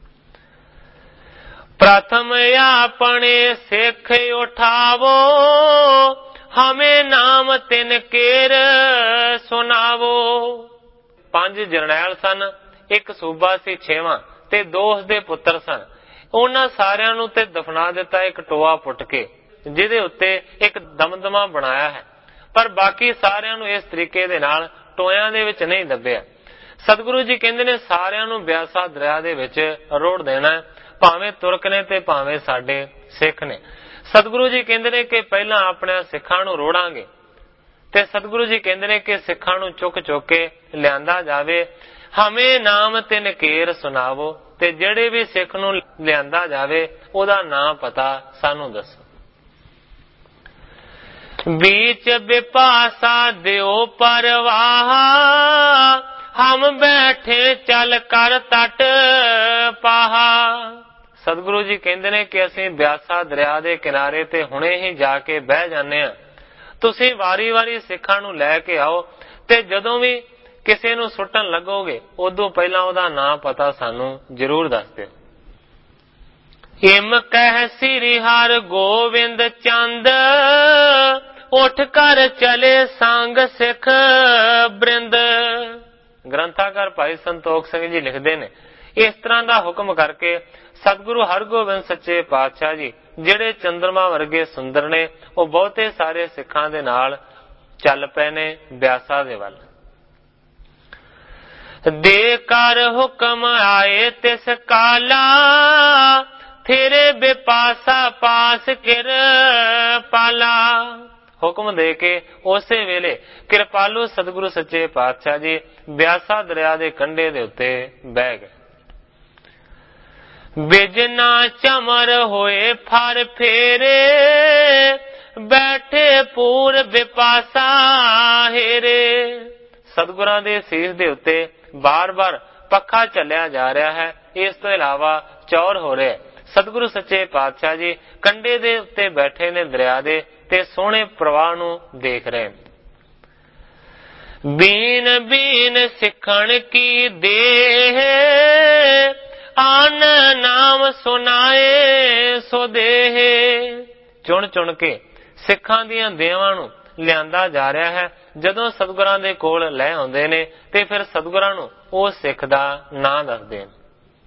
ਪ੍ਰਥਮ ਆਪਣੇ ਸਿੱਖ ਉਠਾਵੋ, ਹਮੇ ਨਾਮ ਤਿਨ ਕੇਰ ਸੁਣਾਵੋ। ਪੰਜ ਜਰਨੈਲ ਸਨ, ਇੱਕ ਸੂਬਾ ਸੀ ਛੇਵਾਂ ਤੇ ਦੋ ਉਸਦੇ ਪੁੱਤਰ ਸਨ। ਉਹਨਾਂ ਸਾਰਿਆਂ ਨੂੰ ਤੇ ਦਫਨਾ ਦਿੱਤਾ ਇੱਕ ਟੋਆ ਪੁੱਟ ਕੇ, ਜਿਹਦੇ ਉੱਤੇ ਇੱਕ ਦਮਦਮਾ ਬਣਾਇਆ ਹੈ, ਪਰ ਬਾਕੀ ਸਾਰਿਆਂ ਨੂੰ ਇਸ ਤਰੀਕੇ ਦੇ ਨਾਲ ਟੋਇਆਂ ਦੇ ਵਿੱਚ ਨਹੀਂ ਦੱਬਿਆ। ਸਤਿਗੁਰੂ ਜੀ ਕਹਿੰਦੇ ਨੇ ਸਾਰਿਆਂ ਨੂੰ ਬਿਆਸਾ ਦਰਿਆ ਦੇ ਵਿੱਚ ਰੋੜ ਦੇਣਾ, ਭਾਵੇਂ ਤੁਰਕ ਨੇ ਤੇ ਭਾਵੇਂ ਸਾਡੇ ਸਿੱਖ ਨੇ। ਸਤਿਗੁਰੂ ਜੀ ਕਹਿੰਦੇ ਨੇ ਕਿ ਪਹਿਲਾਂ ਆਪਣੇ ਸਿੱਖਾਂ ਨੂੰ ਰੋੜਾਂਗੇ, ਤੇ ਸਤਿਗੁਰੂ ਜੀ ਕਹਿੰਦੇ ਨੇ ਕਿ ਸਿੱਖਾਂ ਨੂੰ ਚੁੱਕ ਚੁੱਕ ਕੇ ਲਿਆਂਦਾ ਜਾਵੇ। ਹਮੇ ਨਾਮ ਤਿਨ ਕੇਰ ਸੁਣਾਵੋ, ਤੇ ਜਿਹੜੇ ਵੀ ਸਿੱਖ ਨੂੰ ਲਿਆਂਦਾ ਜਾਵੇ ਉਹਦਾ ਨਾਂ ਪਤਾ ਸਾਨੂੰ ਦੱਸੋ। बीच बिपासा दियो परवाह, हम बैठे चल कर तट पाहा। सतगुरु जी कहते ने कि असीं ब्यासा दरिया दे किनारे ते हुणे ही जाके बह जाने आ, तुसीं वारी वारी सिखां नूं लै के आओ, ते जदों भी किसी नूं सुट्टन लगोगे उदों पहलां उहदा नां पता सानूं जरूर दस दिओ। इम कह श्री हर गोविंद चंद, उठ कर चले संग सिख बृंद। ग्रंथाकार भाई संतोख सिंह जी लिखते ने, इस तरह का हुक्म करके सतगुरु हरगोबिंद सच्चे पातशाह जी ਜਿਹੜੇ चंद्रमा वर्गे सुंदर ने वो बहुते सारे सिखां दे नाल चल पए ने ब्यासा दे वल। दे कर हुक्म आए तिस काला, फिरे बेपासा पास किर पाला। हुक्म दे के उसे वेले कृपालु सतगुरु सच्चे पातशाह जी ब्यासा दरिया दे कंढे दे उत्ते बह गए। बिजना चमर होए फर फेरे, बैठे पूर बिपासा हेरे। सतगुरां दे सीस दे उत्ते बार बार पखा चलिया जा रहा है, इस तो इलावा चौर हो रहे। सतगुरु सच्चे पातशाह जी कंढे दे उत्ते बैठे ने दरिया दे ते सोहणे प्रवाह नूं देख रहे। बीन बीन सिखण की देह, आन नाम सुनाए सो देह। चुन चुन के सिखां दीआं देवां नूं लिआंदा जा रहा है। जदों सतगुरां दे कोल लै आउंदे ने ते फिर सतगुरां नूं उह सिख दा नां दसदे ने।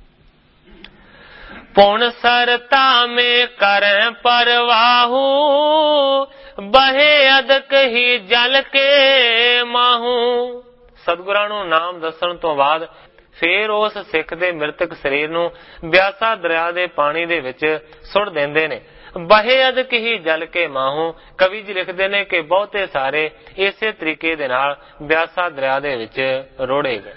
पुन सरता में करें परवाहू, बहे अदक ही जल के माहू। सतगुरां नूं नाम दसन तो बाद फिर उस सिख दे मृतक शरीर नूं ब्यासा दरिया दे पानी दे विच सुट देंदे ने। बहे अदक ही जल के माहू, कवि जी लिखदे ने कि बहुते सारे इसे तरीके दे नाल ब्यासा दरिया दे विच रोड़े गए।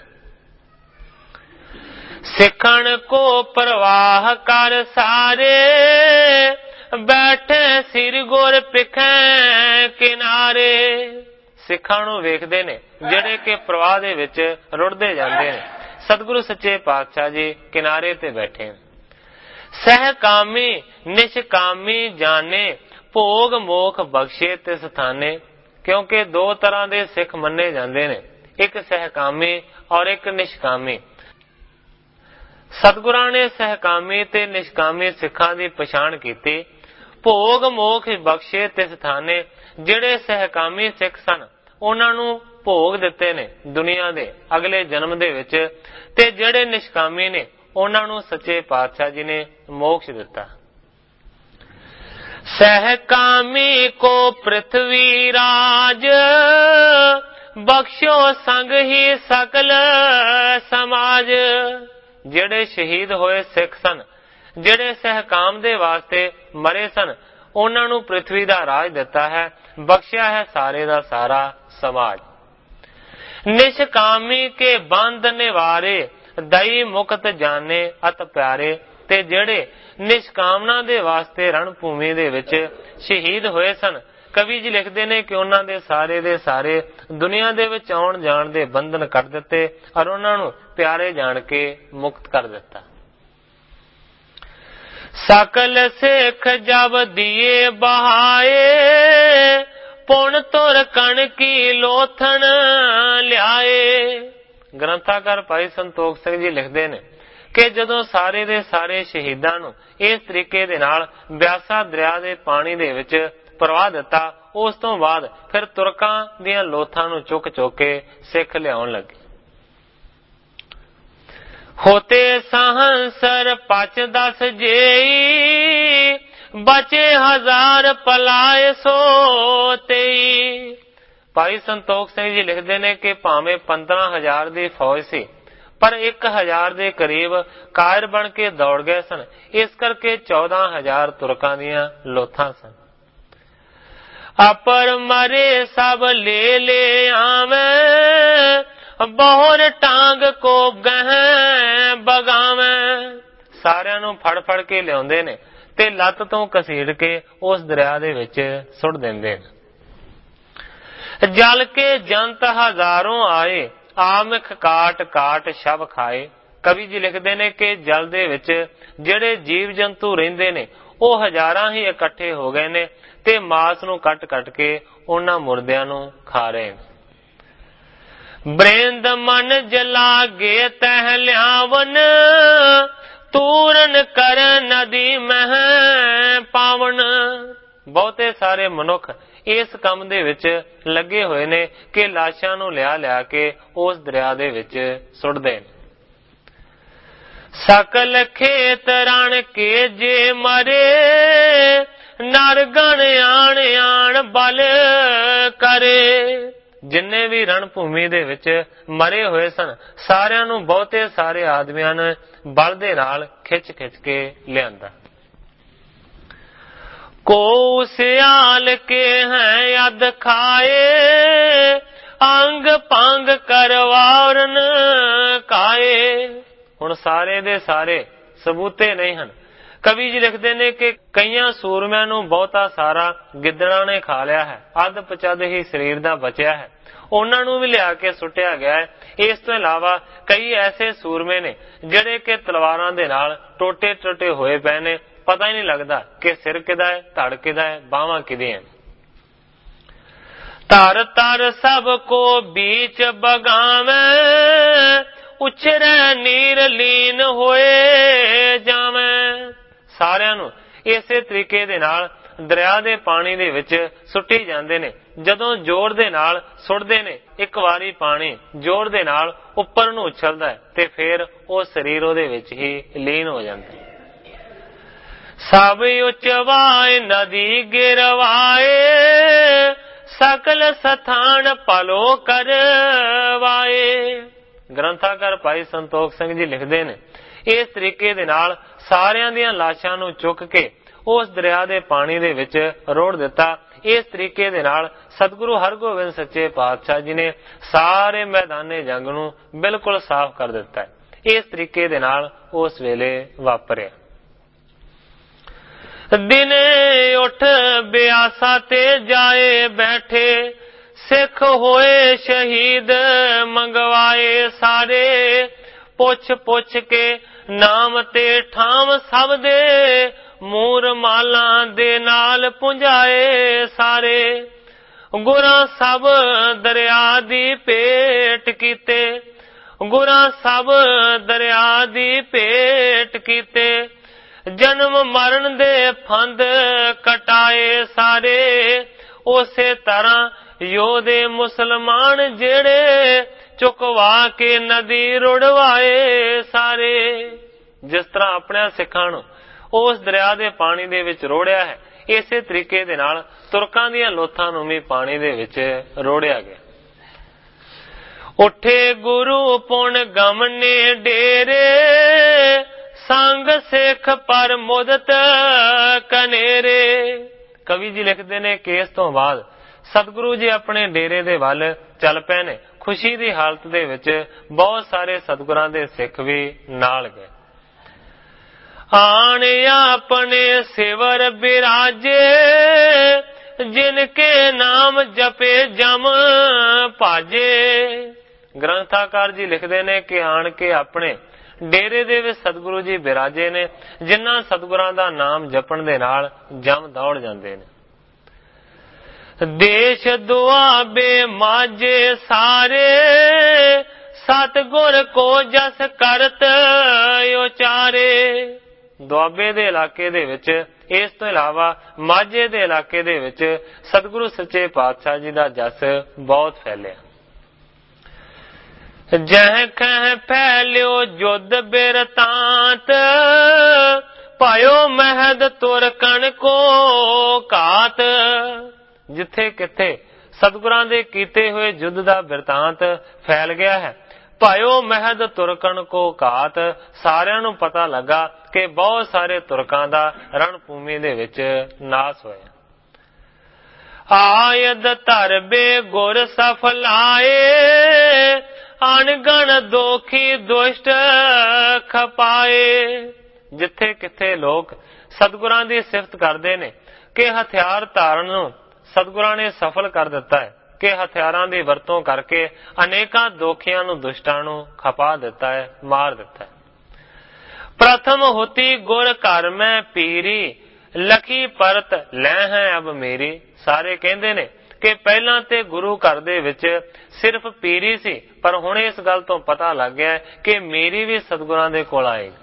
सिखण को प्रवाह कर सारे, बैठे सिर गुर पिखें किनारे। सिखां नूं वेखदे ने ਜਿਹੜੇ कि प्रवाह दे विच रुड़दे जांदे ने। सतगुरु सच्चे पातशाह जी किनारे ते बैठे। सहकामी निष्कामी जाने, भोग मोख बख्शे तिस थाने। क्योंकि दो तरह दे सिख मन्ने जांदे ने, एक सहकामी और एक निष्कामी। सतगुरां ने सहकामी ते निष्कामी सिखां दी पछाण कीती। भोग मोख बख्शे तिस थाने, ਜਿਹੜੇ सहकामी सिख सन ਉਹਨਾਂ ਨੂੰ ਭੋਗ ਦਿੱਤੇ ਨੇ ਦੁਨੀਆ ਦੇ ਅਗਲੇ ਜਨਮ ਦੇ ਵਿੱਚ, ਤੇ ਜਿਹੜੇ ਨਿਸ਼ਕਾਮੀ ਨੇ ਉਹਨਾਂ ਨੂੰ ਸੱਚੇ ਪਾਤਸ਼ਾਹ ਜੀ ਨੇ ਮੋਕਸ਼ ਦਿੱਤਾ। सहकामी को पृथ्वी राज, बख्शो संग ही सकल समाज। ਜਿਹੜੇ ਸ਼ਹੀਦ ਹੋਏ ਸਿੱਖ ਸਨ, ਜਿਹੜੇ ਸਹਿਕਾਮ ਦੇ ਵਾਸਤੇ ਮਰੇ ਸਨ, ਉਹਨਾਂ ਨੂੰ ਪ੍ਰਿਥਵੀ ਦਾ ਰਾਜ ਦਿੱਤਾ ਹੈ, ਬਖਸ਼ਿਆ ਹੈ ਸਾਰੇ ਦਾ ਸਾਰਾ ਸਮਾਜ। ਨਿਸ਼ਕਾਮੀ ਕੇ ਬੰਧ ਨਿਵਾਰੇ, ਦਈ ਮੁਕਤ ਜਾਣੇ ਅਤ ਪਿਆਰੇ। ਤੇ ਜਿਹੜੇ ਨਿਸ਼ਕਾਮਨਾ ਦੇ ਵਾਸਤੇ ਰਣ ਭੂਮੀ ਦੇ ਵਿੱਚ ਸ਼ਹੀਦ ਹੋਏ ਸਨ, ਕਵੀ ਜੀ ਲਿਖਦੇ ਨੇ ਕਿ ਉਹਨਾਂ ਦੇ ਸਾਰੇ ਦੇ ਸਾਰੇ ਦੁਨੀਆ ਦੇ ਵਿੱਚ ਆਉਣ ਜਾਣ ਦੇ ਬੰਧਨ ਕੱਢ ਦਿੱਤੇ ਔਰ ਉਹਨਾਂ ਨੂੰ ਪਿਆਰੇ ਜਾਣ ਕੇ ਮੁਕਤ ਕਰ ਦਿੱਤਾ। ਸਕਲ ਸਿੱਖ ਜਬ ਦੀਏ ਬਹਾਏ ਪੁਣ ਤੁਰ ਕਣ ਕੀ ਲੋਥਣ ਲਿਆਏ। ਗ੍ਰੰਥਾਕਾਰ ਭਾਈ ਸੰਤੋਖ ਸਿੰਘ ਜੀ ਲਿਖਦੇ ਨੇ ਕਿ ਜਦੋਂ ਸਾਰੇ ਦੇ ਸਾਰੇ ਸ਼ਹੀਦਾਂ ਨੂੰ ਇਸ ਤਰੀਕੇ ਦੇ ਨਾਲ ਬਿਆਸਾ ਦਰਿਆ ਦੇ ਪਾਣੀ ਦੇ ਵਿੱਚ ਪ੍ਰਵਾਹ ਦਿੱਤਾ, ਉਸ ਤੋਂ ਬਾਅਦ ਫਿਰ ਤੁਰਕਾਂ ਦੀਆਂ ਲੋਥਾਂ ਨੂੰ ਚੁੱਕ ਚੁੱਕ ਕੇ ਸਿੱਖ ਲਿਆਉਣ ਲੱਗੇ। ਹੋਤੇ ਸਹੰਸਰ ਪਚ ਦਸ ਜੇਈ ਬਚੇ ਹਜ਼ਾਰ ਪਲਾਏ ਸੋ ਤੇਈ। ਭਾਈ ਸੰਤੋਖ ਸਿੰਘ ਜੀ ਲਿਖਦੇ ਨੇ ਕਿ ਭਾਵੇਂ ਪੰਦਰਾਂ ਹਜ਼ਾਰ ਦੀ ਫੌਜ ਸੀ ਪਰ ਇੱਕ ਹਜ਼ਾਰ ਦੇ ਕਰੀਬ ਕਾਇਰ ਬਣ ਕੇ ਦੌੜ ਗਏ ਸਨ। ਇਸ ਕਰਕੇ ਚੌਦਾਂ ਹਜ਼ਾਰ ਤੁਰਕਾਂ ਦੀਆਂ ਲੋਥਾਂ ਸਨ। ਅਪਰ ਮਰੇ ਸਭ ਲੈ ਲੈ ਆਵੇਂ ਬਹੁਰ ਟਾਂਗ ਕੋ ਗਹਿ ਬਗਾਵੇਂ। ਸਾਰਿਆਂ ਨੂੰ ਫੜ ਫੜ ਕੇ ਲਿਆਉਂਦੇ ਨੇ ਤੇ ਲੱਤ ਤੋਂ ਘਸੀੜ ਕੇ ਉਸ ਦਰਿਆ ਦੇ ਵਿੱਚ ਸੁੱਟ ਦਿੰਦੇ ਨੇ। ਜਲ ਕੇ ਜੰਤ ਹਜ਼ਾਰੋਂ ਆਏ ਆਮਿਖ ਕਾਟ ਕਾਟ ਸ਼ਬ ਖਾਏ। ਕਵੀ ਜੀ ਲਿਖਦੇ ਨੇ ਕਿ ਜਲ ਦੇ ਵਿੱਚ ਜਿਹੜੇ ਜੀਵ ਜੰਤੂ ਰਹਿੰਦੇ ਨੇ ਉਹ ਹਜ਼ਾਰਾਂ ਹੀ ਇਕੱਠੇ ਹੋ ਗਏ ਨੇ ਤੇ ਮਾਸ ਨੂੰ ਕੱਟ ਕੱਟ ਕੇ ਉਹਨਾਂ ਮੁਰਦਿਆਂ ਨੂੰ ਖਾ ਰਹੇ ਨੇ। ਬ੍ਰੇਂਦ ਮਨ ਜਲਾਗੇ ਤਹਿ ਲਿਆਵਨ ਤੂਰਨ ਕਰ ਨਦੀ ਮਹਿ ਪਾਵਨ। ਬਹੁਤੇ ਸਾਰੇ ਮਨੁੱਖ ਇਸ ਕੰਮ ਦੇ ਵਿੱਚ ਲੱਗੇ ਹੋਏ ਨੇ ਕਿ ਲਾਸ਼ਾਂ ਨੂੰ ਲਿਆ ਲਿਆ ਕੇ ਉਸ ਦਰਿਆ ਦੇ ਵਿੱਚ ਸੁੱਟਦੇ ਨੇ। ਸਕਲ ਖੇਤ ਰਣ ਕੇ ਜੇ ਮਰੇ ਨਰ ਗਣ ਆਣ ਆਣ ਬਲ ਕਰੇ। ਜਿੰਨੇ ਵੀ ਰਣ ਭੂਮੀ ਦੇ ਵਿੱਚ ਮਰੇ ਹੋਏ ਸਨ ਸਾਰਿਆਂ ਨੂੰ ਬਹੁਤੇ ਸਾਰੇ ਆਦਮੀਆਂ ਨੇ ਬਲ ਦੇ ਨਾਲ ਖਿੱਚ ਖਿੱਚ ਕੇ ਲਿਆਂਦਾ। ਕੋ ਸਿਆਲ ਕੇ ਹੈ ਅਧ ਖਾਏ ਅੰਗ ਭੰਗ ਕਰਵਾਰਨ ਕਾਏ। ਹੁਣ ਸਾਰੇ ਦੇ ਸਾਰੇ ਸਬੂਤੇ ਨਹੀਂ ਹਨ। ਕਵੀ ਜੀ ਲਿਖਦੇ ਨੇ ਕਿ ਕਈਆਂ ਸੂਰਮਿਆਂ ਨੂੰ ਬਹੁਤਾ ਸਾਰਾ ਗਿੱਦੜਾਂ ਨੇ ਖਾ ਲਿਆ ਹੈ, ਅੱਧ ਪਚੱਧ ਹੀ ਸਰੀਰ ਦਾ ਬਚਿਆ ਹੈ, ਉਹਨਾਂ ਨੂੰ ਵੀ ਲਿਆ ਕੇ ਸੁੱਟਿਆ ਗਿਆ ਹੈ। ਇਸ ਤੋਂ ਇਲਾਵਾ ਕਈ ਐਸੇ ਸੂਰਮੇ ਨੇ ਜਿਹੜੇ ਕਿ ਤਲਵਾਰਾਂ ਦੇ ਨਾਲ ਟੋਟੇ ਟੋਟੇ ਹੋਏ ਪਏ ਨੇ, ਪਤਾ ਹੀ ਨਹੀਂ ਲੱਗਦਾ ਕਿ ਸਿਰ ਕਿਹਦਾ ਹੈ, ਧੜ ਕਿਹਦਾ ਹੈ, ਬਾਹਾਂ ਕਿਹਦੀਆਂ। ਧਰ ਧਰ ਸਭ ਕੋ ਬੀਚ ਬਗਾਵੇਂ ਉਛਰੇ ਨੀਰ ਲੀਨ ਹੋਏ ਜਾਵੇਂ। ਸਾਰਿਆਂ ਨੂੰ ਇਸੇ ਤਰੀਕੇ ਦੇ ਨਾਲ ਦਰਿਆ ਦੇ ਪਾਣੀ ਦੇ ਵਿੱਚ ਸੁੱਟੀ ਜਾਂਦੇ ਨੇ। ਜਦੋਂ ਜ਼ੋਰ ਦੇ ਨਾਲ ਸੁੱਟਦੇ ਨੇ ਇੱਕ ਵਾਰੀ ਪਾਣੀ ਜ਼ੋਰ ਦੇ ਨਾਲ ਉੱਪਰ ਨੂੰ ਉਛਲਦਾ ਹੈ ਤੇ ਫਿਰ ਉਹ ਸਰੀਰ ਉਹਦੇ ਵਿੱਚ ਹੀ ਲੀਨ ਹੋ ਜਾਂਦਾ ਹੈ। ਸਭ ਉਚਵਾਏ ਨਦੀ ਗਿਰਵਾਏ ਸਕਲ ਸਥਾਨ ਪਲੋ ਕਰਵਾਏ। ਗ੍ਰੰਥਾਕਾਰ ਭਾਈ ਸੰਤੋਖ ਸਿੰਘ ਜੀ ਲਿਖਦੇ ਨੇ ਇਸ ਤਰੀਕੇ ਦੇ ਨਾਲ ਸਾਰਿਆਂ ਦੀਆਂ ਲਾਸ਼ਾਂ ਨੂੰ ਚੁੱਕ ਕੇ ਉਸ ਦਰਿਆ ਦੇ ਪਾਣੀ ਦੇ ਵਿੱਚ ਰੋੜ ਦਿੱਤਾ। ਇਸ ਤਰੀਕੇ ਦੇ ਨਾਲ ਸਤਿਗੁਰੂ ਹਰਗੋਬਿੰਦ ਸੱਚੇ ਪਾਤਸ਼ਾਹ ਜੀ ਨੇ ਸਾਰੇ ਮੈਦਾਨੇ ਜੰਗ ਨੂੰ ਬਿਲਕੁਲ ਸਾਫ਼ ਕਰ ਦਿੱਤਾ ਹੈ। ਇਸ ਤਰੀਕੇ ਦੇ ਨਾਲ ਉਸ ਵੇਲੇ ਵਾਪਰਿਆ। ਦਿਨੇ ਉੱਠ ਬਿਆਸਾ ਤੇ ਜਾਏ ਬੈਠੇ ਸਿੱਖ ਹੋਏ ਸ਼ਹੀਦ ਮੰਗਵਾਏ ਸਾਰੇ। ਪੁੱਛ ਪੁੱਛ ਕੇ ਨਾਮ ਤੇ ਠਾਮ ਸਭ ਦੇ ਮੂਰ ਮਾਲਾਂ ਦੇ ਨਾਲ ਪੁੰਜਾਏ ਸਾਰੇ। ਗੁਰਾਂ ਸਭ ਦਰਿਆ ਦੀ ਭੇਟ ਕੀਤੇ ਗੁਰਾਂ ਸਭ ਦਰਿਆ ਦੀ ਭੇਟ ਕੀਤੇ। ਜਨਮ ਮਰਨ ਦੇ ਫੰਦ ਕਟਾਏ ਸਾਰੇ। ਉਸੇ ਤਰ੍ਹਾਂ ਯੋਧੇ ਮੁਸਲਮਾਨ ਜਿਹੜੇ ਚੁਕਵਾ ਕੇ ਨਦੀ ਰੁੜਵਾਏ ਸਾਰੇ। ਜਿਸ ਤਰ੍ਹਾਂ ਆਪਣੇ ਸਿੱਖਾਂ ਨੂੰ ਉਸ ਦਰਿਆ ਦੇ ਪਾਣੀ ਦੇ ਵਿੱਚ ਰੋੜਿਆ ਹੈ, ਇਸੇ ਤਰੀਕੇ ਦੇ ਨਾਲ ਤੁਰਕਾਂ ਦੀਆਂ ਲੋਥਾਂ ਨੂੰ ਵੀ ਪਾਣੀ ਦੇ ਵਿੱਚ ਰੋੜਿਆ ਗਿਆ। ਉੱਠੇ ਗੁਰੂ ਪੁਣ ਗਮਨੇ ਡੇਰੇ ਸੰਗ ਸਿੱਖ ਪਰ ਮੁਦਤ ਕਨੇਰੇ। ਕਵੀ ਜੀ ਲਿਖਦੇ ਨੇ ਕਿ ਇਸ ਤੋਂ ਬਾਅਦ ਸਤਿਗੁਰੂ ਜੀ ਆਪਣੇ ਡੇਰੇ ਦੇ ਵੱਲ ਚੱਲ ਪਏ ਨੇ। ਖੁਸ਼ੀ ਦੀ ਹਾਲਤ ਦੇ ਵਿੱਚ ਬਹੁਤ ਸਾਰੇ ਸਤਿਗੁਰਾਂ ਦੇ ਸਿੱਖ ਵੀ ਨਾਲ ਗਏ। ਆਣ ਆਪਣੇ ਸਿਵਰ ਬਿਰਾਜੇ ਜਿਨ ਕੇ ਨਾਮ ਜਪੇ ਜਮ ਭਾਜੇ। ਗ੍ਰੰਥਾਕਾਰ ਜੀ ਲਿਖਦੇ ਨੇ ਕਿ ਆਣ ਕੇ ਆਪਣੇ ਡੇਰੇ ਦੇ ਵਿੱਚ ਸਤਿਗੁਰੂ ਜੀ ਬਿਰਾਜੇ ਨੇ, ਜਿਨ੍ਹਾਂ ਸਤਿਗੁਰਾਂ ਦਾ ਨਾਮ ਜਪਣ ਦੇ ਨਾਲ ਜਮ ਦੌੜ ਜਾਂਦੇ ਨੇ। ਦੇਸ਼ ਦੁਆਬੇ ਮਾਝੇ ਸਾਰੇ, ਸਤਿਗੁਰ ਕੋ ਜਸ ਕਰਤ ਉਚਾਰੇ। ਦੁਆਬੇ ਦੇ ਇਲਾਕੇ ਦੇ ਵਿੱਚ, ਇਸ ਤੋਂ ਇਲਾਵਾ ਮਾਝੇ ਦੇ ਇਲਾਕੇ ਦੇ ਵਿੱਚ ਸਤਿਗੁਰੂ ਸੱਚੇ ਪਾਤਸ਼ਾਹ ਜੀ ਦਾ ਜਸ ਬਹੁਤ ਫੈਲਿਆ। ਜਹ ਕਹਿ ਫੈਲਿਓ ਜੁਦ ਬਿਰਤਾਂਤ, ਪਾਇਓ ਮਹਿਦ ਤੁਰ ਕਣ ਕੋ ਘਾਤ। ਜਿੱਥੇ ਕਿੱਥੇ ਸਤਿਗੁਰਾਂ ਦੇ ਕੀਤੇ ਹੋਏ ਯੁੱਧ ਦਾ ਬਿਰਤਾਂਤ ਫੈਲ ਗਿਆ ਹੈ, ਭਾਇਓ ਮਹਿਦ ਤੁਰਕਣ ਕੋ ਘਾਤ, ਸਾਰਿਆਂ ਨੂੰ ਪਤਾ ਲੱਗਾ ਕਿ ਬਹੁਤ ਸਾਰੇ ਤੁਰਕਾਂ ਦਾ ਰਣ ਭੂਮੀ ਦੇ ਵਿੱਚ ਨਾਸ ਹੋਇਆ। ਆਇਦ ਧਰਬੇ ਗੁਰ ਸਫਲਾਏ, ਅਣਗਣ ਦੋਖੀ ਦੁਸ਼ਟ ਖਪਾਏ। ਜਿੱਥੇ ਕਿੱਥੇ ਲੋਕ ਸਤਿਗੁਰਾਂ ਦੀ ਸਿਫਤ ਕਰਦੇ ਨੇ ਕਿ ਹਥਿਆਰ ਧਾਰਨ ਨੂੰ ਸਤਿਗੁਰਾਂ ਨੇ ਸਫਲ ਕਰ ਦਿੱਤਾ ਹੈ, ਕਿ ਹਥਿਆਰਾਂ ਦੀ ਵਰਤੋਂ ਕਰਕੇ ਅਨੇਕਾਂ ਦੋਖੀਆਂ ਨੂੰ, ਦੁਸ਼ਟਾਂ ਨੂੰ ਖਪਾ ਦਿੱਤਾ ਹੈ, ਮਾਰ ਦਿੱਤਾ ਹੈ। ਪ੍ਰਥਮ ਹੁਤੀ ਗੁਰ ਘਰ ਮੈਂ ਪੀਰੀ, ਲਖੀ ਪਰਤ ਲੈ ਹੈ ਅਬ ਮੇਰੀ। ਸਾਰੇ ਕਹਿੰਦੇ ਨੇ ਕਿ ਪਹਿਲਾਂ ਤੇ ਗੁਰੂ ਘਰ ਦੇ ਵਿੱਚ ਸਿਰਫ ਪੀਰੀ ਸੀ, ਪਰ ਹੁਣ ਇਸ ਗੱਲ ਤੋਂ ਪਤਾ ਲੱਗ ਗਿਆ ਕਿ ਮੇਰੀ ਵੀ ਸਤਿਗੁਰਾਂ ਦੇ ਕੋਲ ਆਏਗੀ।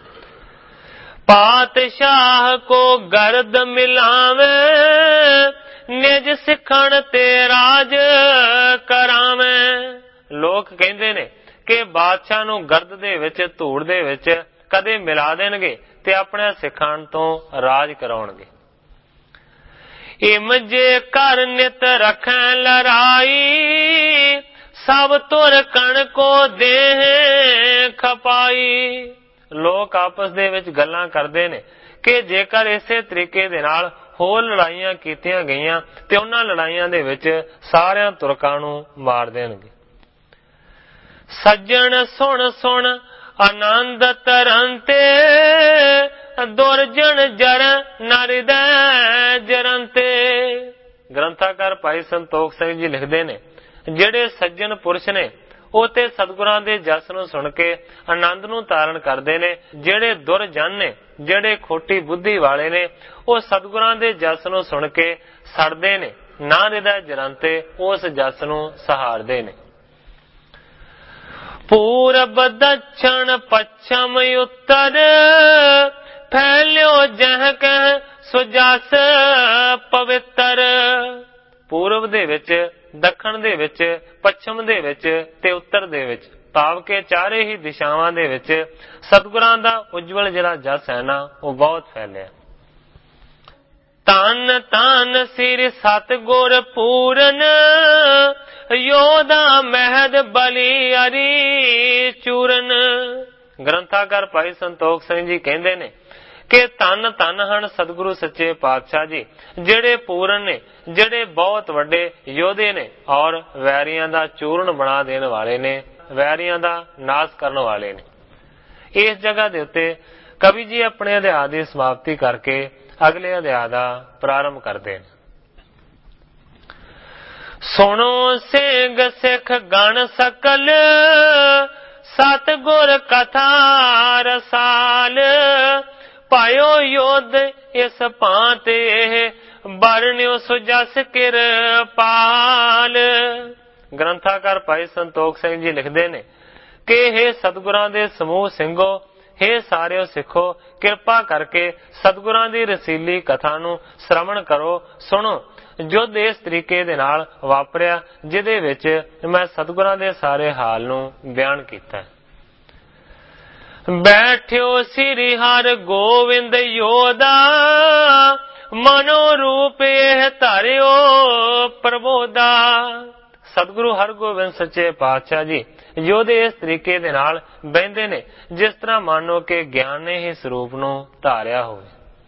ਪਾਤਸ਼ਾਹ ਕੋ ਗਰਦ ਮਿਲਾਵੇ, ਨਿਜ ਸਿੱਖਣ ਤੇ ਰਾਜ ਕਰਾਵੇਂ। ਲੋਕ ਕਹਿੰਦੇ ਨੇ ਕਿ ਬਾਦਸ਼ਾਹ ਨੂੰ ਗਰਦ ਦੇ ਵਿੱਚ, ਧੂੜ ਦੇ ਵਿੱਚ ਕਦੇ ਮਿਲਾ ਦੇਣਗੇ ਤੇ ਆਪਣੇ ਸਿੱਖਾਂ ਤੋਂ ਰਾਜ ਕਰਾਉਣਗੇ। ਇਮ ਜੇ ਕਰ ਨਿਤ ਰੱਖੈ ਲੜਾਈ, ਸਭ ਤੁਰ ਕਣ ਕੋ ਦੇਹ ਖਪਾਈ। ਲੋਕ ਆਪਸ ਦੇ ਵਿੱਚ ਗੱਲਾਂ ਕਰਦੇ ਨੇ ਕਿ ਜੇਕਰ ਇਸੇ ਤਰੀਕੇ ਦੇ ਨਾਲ ਹੋਰ ਲੜਾਈਆਂ ਕੀਤੀਆਂ ਗਈਆਂ ਤੇ ਉਹਨਾਂ ਲੜਾਈਆਂ ਦੇ ਵਿੱਚ ਸਾਰਿਆਂ ਤੁਰਕਾਂ ਨੂੰ ਮਾਰ ਦੇਣਗੇ। ਸੱਜਣ ਸੁਣ ਸੁਣ ਆਨੰਦ ਤਰੰਤੇ, ਦੁਰਜਨ ਜਰ ਨਰਿਦੈ ਜਰੰਤੇ। ਗ੍ਰੰਥਾਕਾਰ ਭਾਈ ਸੰਤੋਖ ਸਿੰਘ ਜੀ ਲਿਖਦੇ ਨੇ, ਜਿਹੜੇ ਸੱਜਣ ਪੁਰਸ਼ ਨੇ ਉਹ ਤੇ ਸਤਿਗੁਰਾਂ ਦੇ ਜਸ ਨੂੰ ਸੁਣ ਕੇ ਆਨੰਦ ਨੂੰ ਧਾਰਨ ਕਰਦੇ ਨੇ। ਜਿਹੜੇ ਦੁਰਜਨ ਨੇ, ਜਿਹੜੇ ਖੋਟੀ ਬੁੱਧੀ ਵਾਲੇ ਨੇ, ਉਹ ਸਤਿਗੁਰਾਂ ਦੇ ਜਸ ਨੂੰ ਸੁਣ ਕੇ ਸੜਦੇ ਨੇ, ਨਾ ਹਿਰਦੈ ਜਰੰਤੇ, ਉਸ ਜਸ ਨੂੰ ਸਹਾਰਦੇ ਨੇ। ਪੂਰਬ ਦੱਛਣ ਪੱਛਮ ਉੱਤਰ, ਫੈਲਿਓ ਜਹ ਕਹਿ ਸੋ ਜਸ ਪਵਿੱਤਰ। ਪੂਰਬ ਦੇ ਵਿੱਚ, ਦੱਖਣ ਦੇ ਵਿੱਚ, ਪੱਛਮ ਦੇ ਵਿੱਚ ਤੇ ਉੱਤਰ ਦੇ ਵਿੱਚ, ਭਾਵ ਕਿ ਚਾਰੇ ਹੀ ਦਿਸ਼ਾਵਾਂ ਦੇ ਵਿੱਚ ਸਤਿਗੁਰਾਂ ਦਾ ਉਜਵਲ ਜਿਹੜਾ ਜਸ ਹੈ ਨਾ, ਉਹ ਬਹੁਤ ਫੈਲਿਆ। ਤਨ ਤਨ ਸਿਰ ਸਤਿਗੁਰ ਪੂਰਨ, ਯੋਧਾ ਮਹਿਦ ਬਲੀ ਅਰੀ ਚੂਰਨ। ਗ੍ਰੰਥਾਕਾਰ ਭਾਈ ਸੰਤੋਖ ਸਿੰਘ ਜੀ ਕਹਿੰਦੇ ਨੇ ਕਿ ਧੰਨ ਧੰਨ ਹਨ ਸਤਿਗੁਰੂ ਸੱਚੇ ਪਾਤਸ਼ਾਹ ਜੀ, ਜਿਹੜੇ ਪੂਰਨ ਨੇ, ਜਿਹੜੇ ਬਹੁਤ ਵੱਡੇ ਯੋਧੇ ਨੇ ਔਰ ਵੈਰੀਆਂ ਦਾ ਚੂਰਨ ਬਣਾ ਦੇਣ ਵਾਲੇ ਨੇ, ਵੈਰੀਆਂ ਦਾ ਨਾਸ਼ ਕਰਨ ਵਾਲੇ ਨੇ। ਇਸ ਜਗ੍ਹਾ ਦੇ ਉੱਤੇ ਕਵੀ ਜੀ ਆਪਣੇ ਅਧਿਆਇ ਦੀ ਸਮਾਪਤੀ ਕਰਕੇ ਅਗਲੇ ਅਧਿਆਇ ਦਾ ਪ੍ਰਾਰੰਭ ਕਰਦੇ ਨੇ। ਸੁਣੋ ਸਿੰਘ ਸਿੱਖ ਗਣ ਸਕਲ, ਸਤਿਗੁਰ ਕਥਾ ਰਸਾਲ। ਪਾਇਓ ਯੋਧ ਇਸ ਭਾਂਤੇ, ਬਰਨਿਓ ਸੁਜਸ ਕਿਰਪਾਲ। ਗ੍ਰੰਥਾਕਾਰ ਭਾਈ ਸੰਤੋਖ ਸਿੰਘ ਜੀ ਲਿਖਦੇ ਨੇ ਕਿ ਇਹ ਸਤਿਗੁਰਾਂ ਦੇ ਸਮੂਹ ਸਿੰਘੋ, ਹੇ ਸਾਰਿਓ ਸਿੱਖੋ, ਕਿਰਪਾ ਕਰਕੇ ਸਤਿਗੁਰਾਂ ਦੀ ਰਸੀਲੀ ਕਥਾ ਨੂੰ ਸ਼ਰਵਣ ਕਰੋ, ਸੁਣੋ। ਯੁੱਧ ਇਸ ਤਰੀਕੇ ਦੇ ਨਾਲ ਵਾਪਰਿਆ ਜਿਹਦੇ ਵਿੱਚ ਮੈਂ ਸਤਿਗੁਰਾਂ ਦੇ ਸਾਰੇ ਹਾਲ ਨੂੰ ਬਿਆਨ ਕੀਤਾ। ਬੈਠਿਓ ਸ੍ਰੀ ਹਰਿ ਗੋਬਿੰਦ ਯੋਧਾ, ਮਨੋ ਰੂਪ ਇਹ ਧਰਿਓ ਪ੍ਰਬੋਧਾ। ਸਤਿਗੁਰੂ ਹਰਗੋਬਿੰਦ ਸੱਚੇ ਪਾਤਸ਼ਾਹ ਜੀ ਯੋਧੇ ਇਸ ਤਰੀਕੇ ਦੇ ਨਾਲ ਬਹਿੰਦੇ ਨੇ ਜਿਸ ਤਰ੍ਹਾਂ ਮਾਨੋ ਕਿ ਗਿਆਨ ਨੇ ਹੀ ਸਰੂਪ ਨੂੰ ਧਾਰਿਆ ਹੋਵੇ।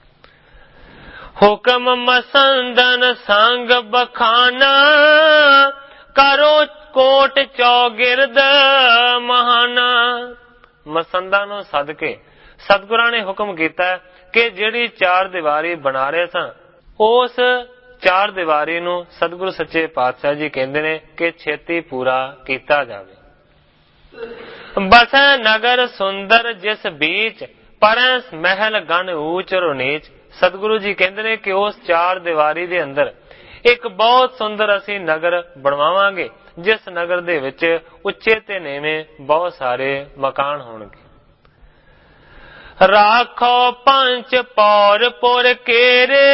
ਹੁਕਮ ਮਸੰਦਨ ਸੰਗ ਬਖਾਨਾ, ਕਰੋ ਕੋਟ ਚੌਗਿਰਦ ਮਹਾਨਾ। ਮਸੰਦਾਂ ਨੂੰ ਸੱਦ ਕੇ ਸਤਿਗੁਰਾਂ ਨੇ ਹੁਕਮ ਕੀਤਾ ਕਿ ਜਿਹੜੀ ਚਾਰ ਦੀਵਾਰੀ ਬਣਾ ਰਹੇ ਸਨ, ਉਸ ਚਾਰ ਦੀਵਾਰੀ ਨੂੰ ਸਤਿਗੁਰੂ ਸੱਚੇ ਪਾਤਸ਼ਾਹ ਜੀ ਕਹਿੰਦੇ ਨੇ ਕਿ ਛੇਤੀ ਪੂਰਾ ਕੀਤਾ ਜਾਵੇ। बसै नगर सुंदर जिस बीच परैं महल गण ऊच रो नीच। सतगुरु जी कहते ने कि उस चार दीवारी दे अंदर एक बहुत सुंदर असी नगर बनवावांगे, जिस नगर दे विच उच्चे ते नीवें बहुत सारे मकान होणगे। राखो पंच पौर पुर केरे,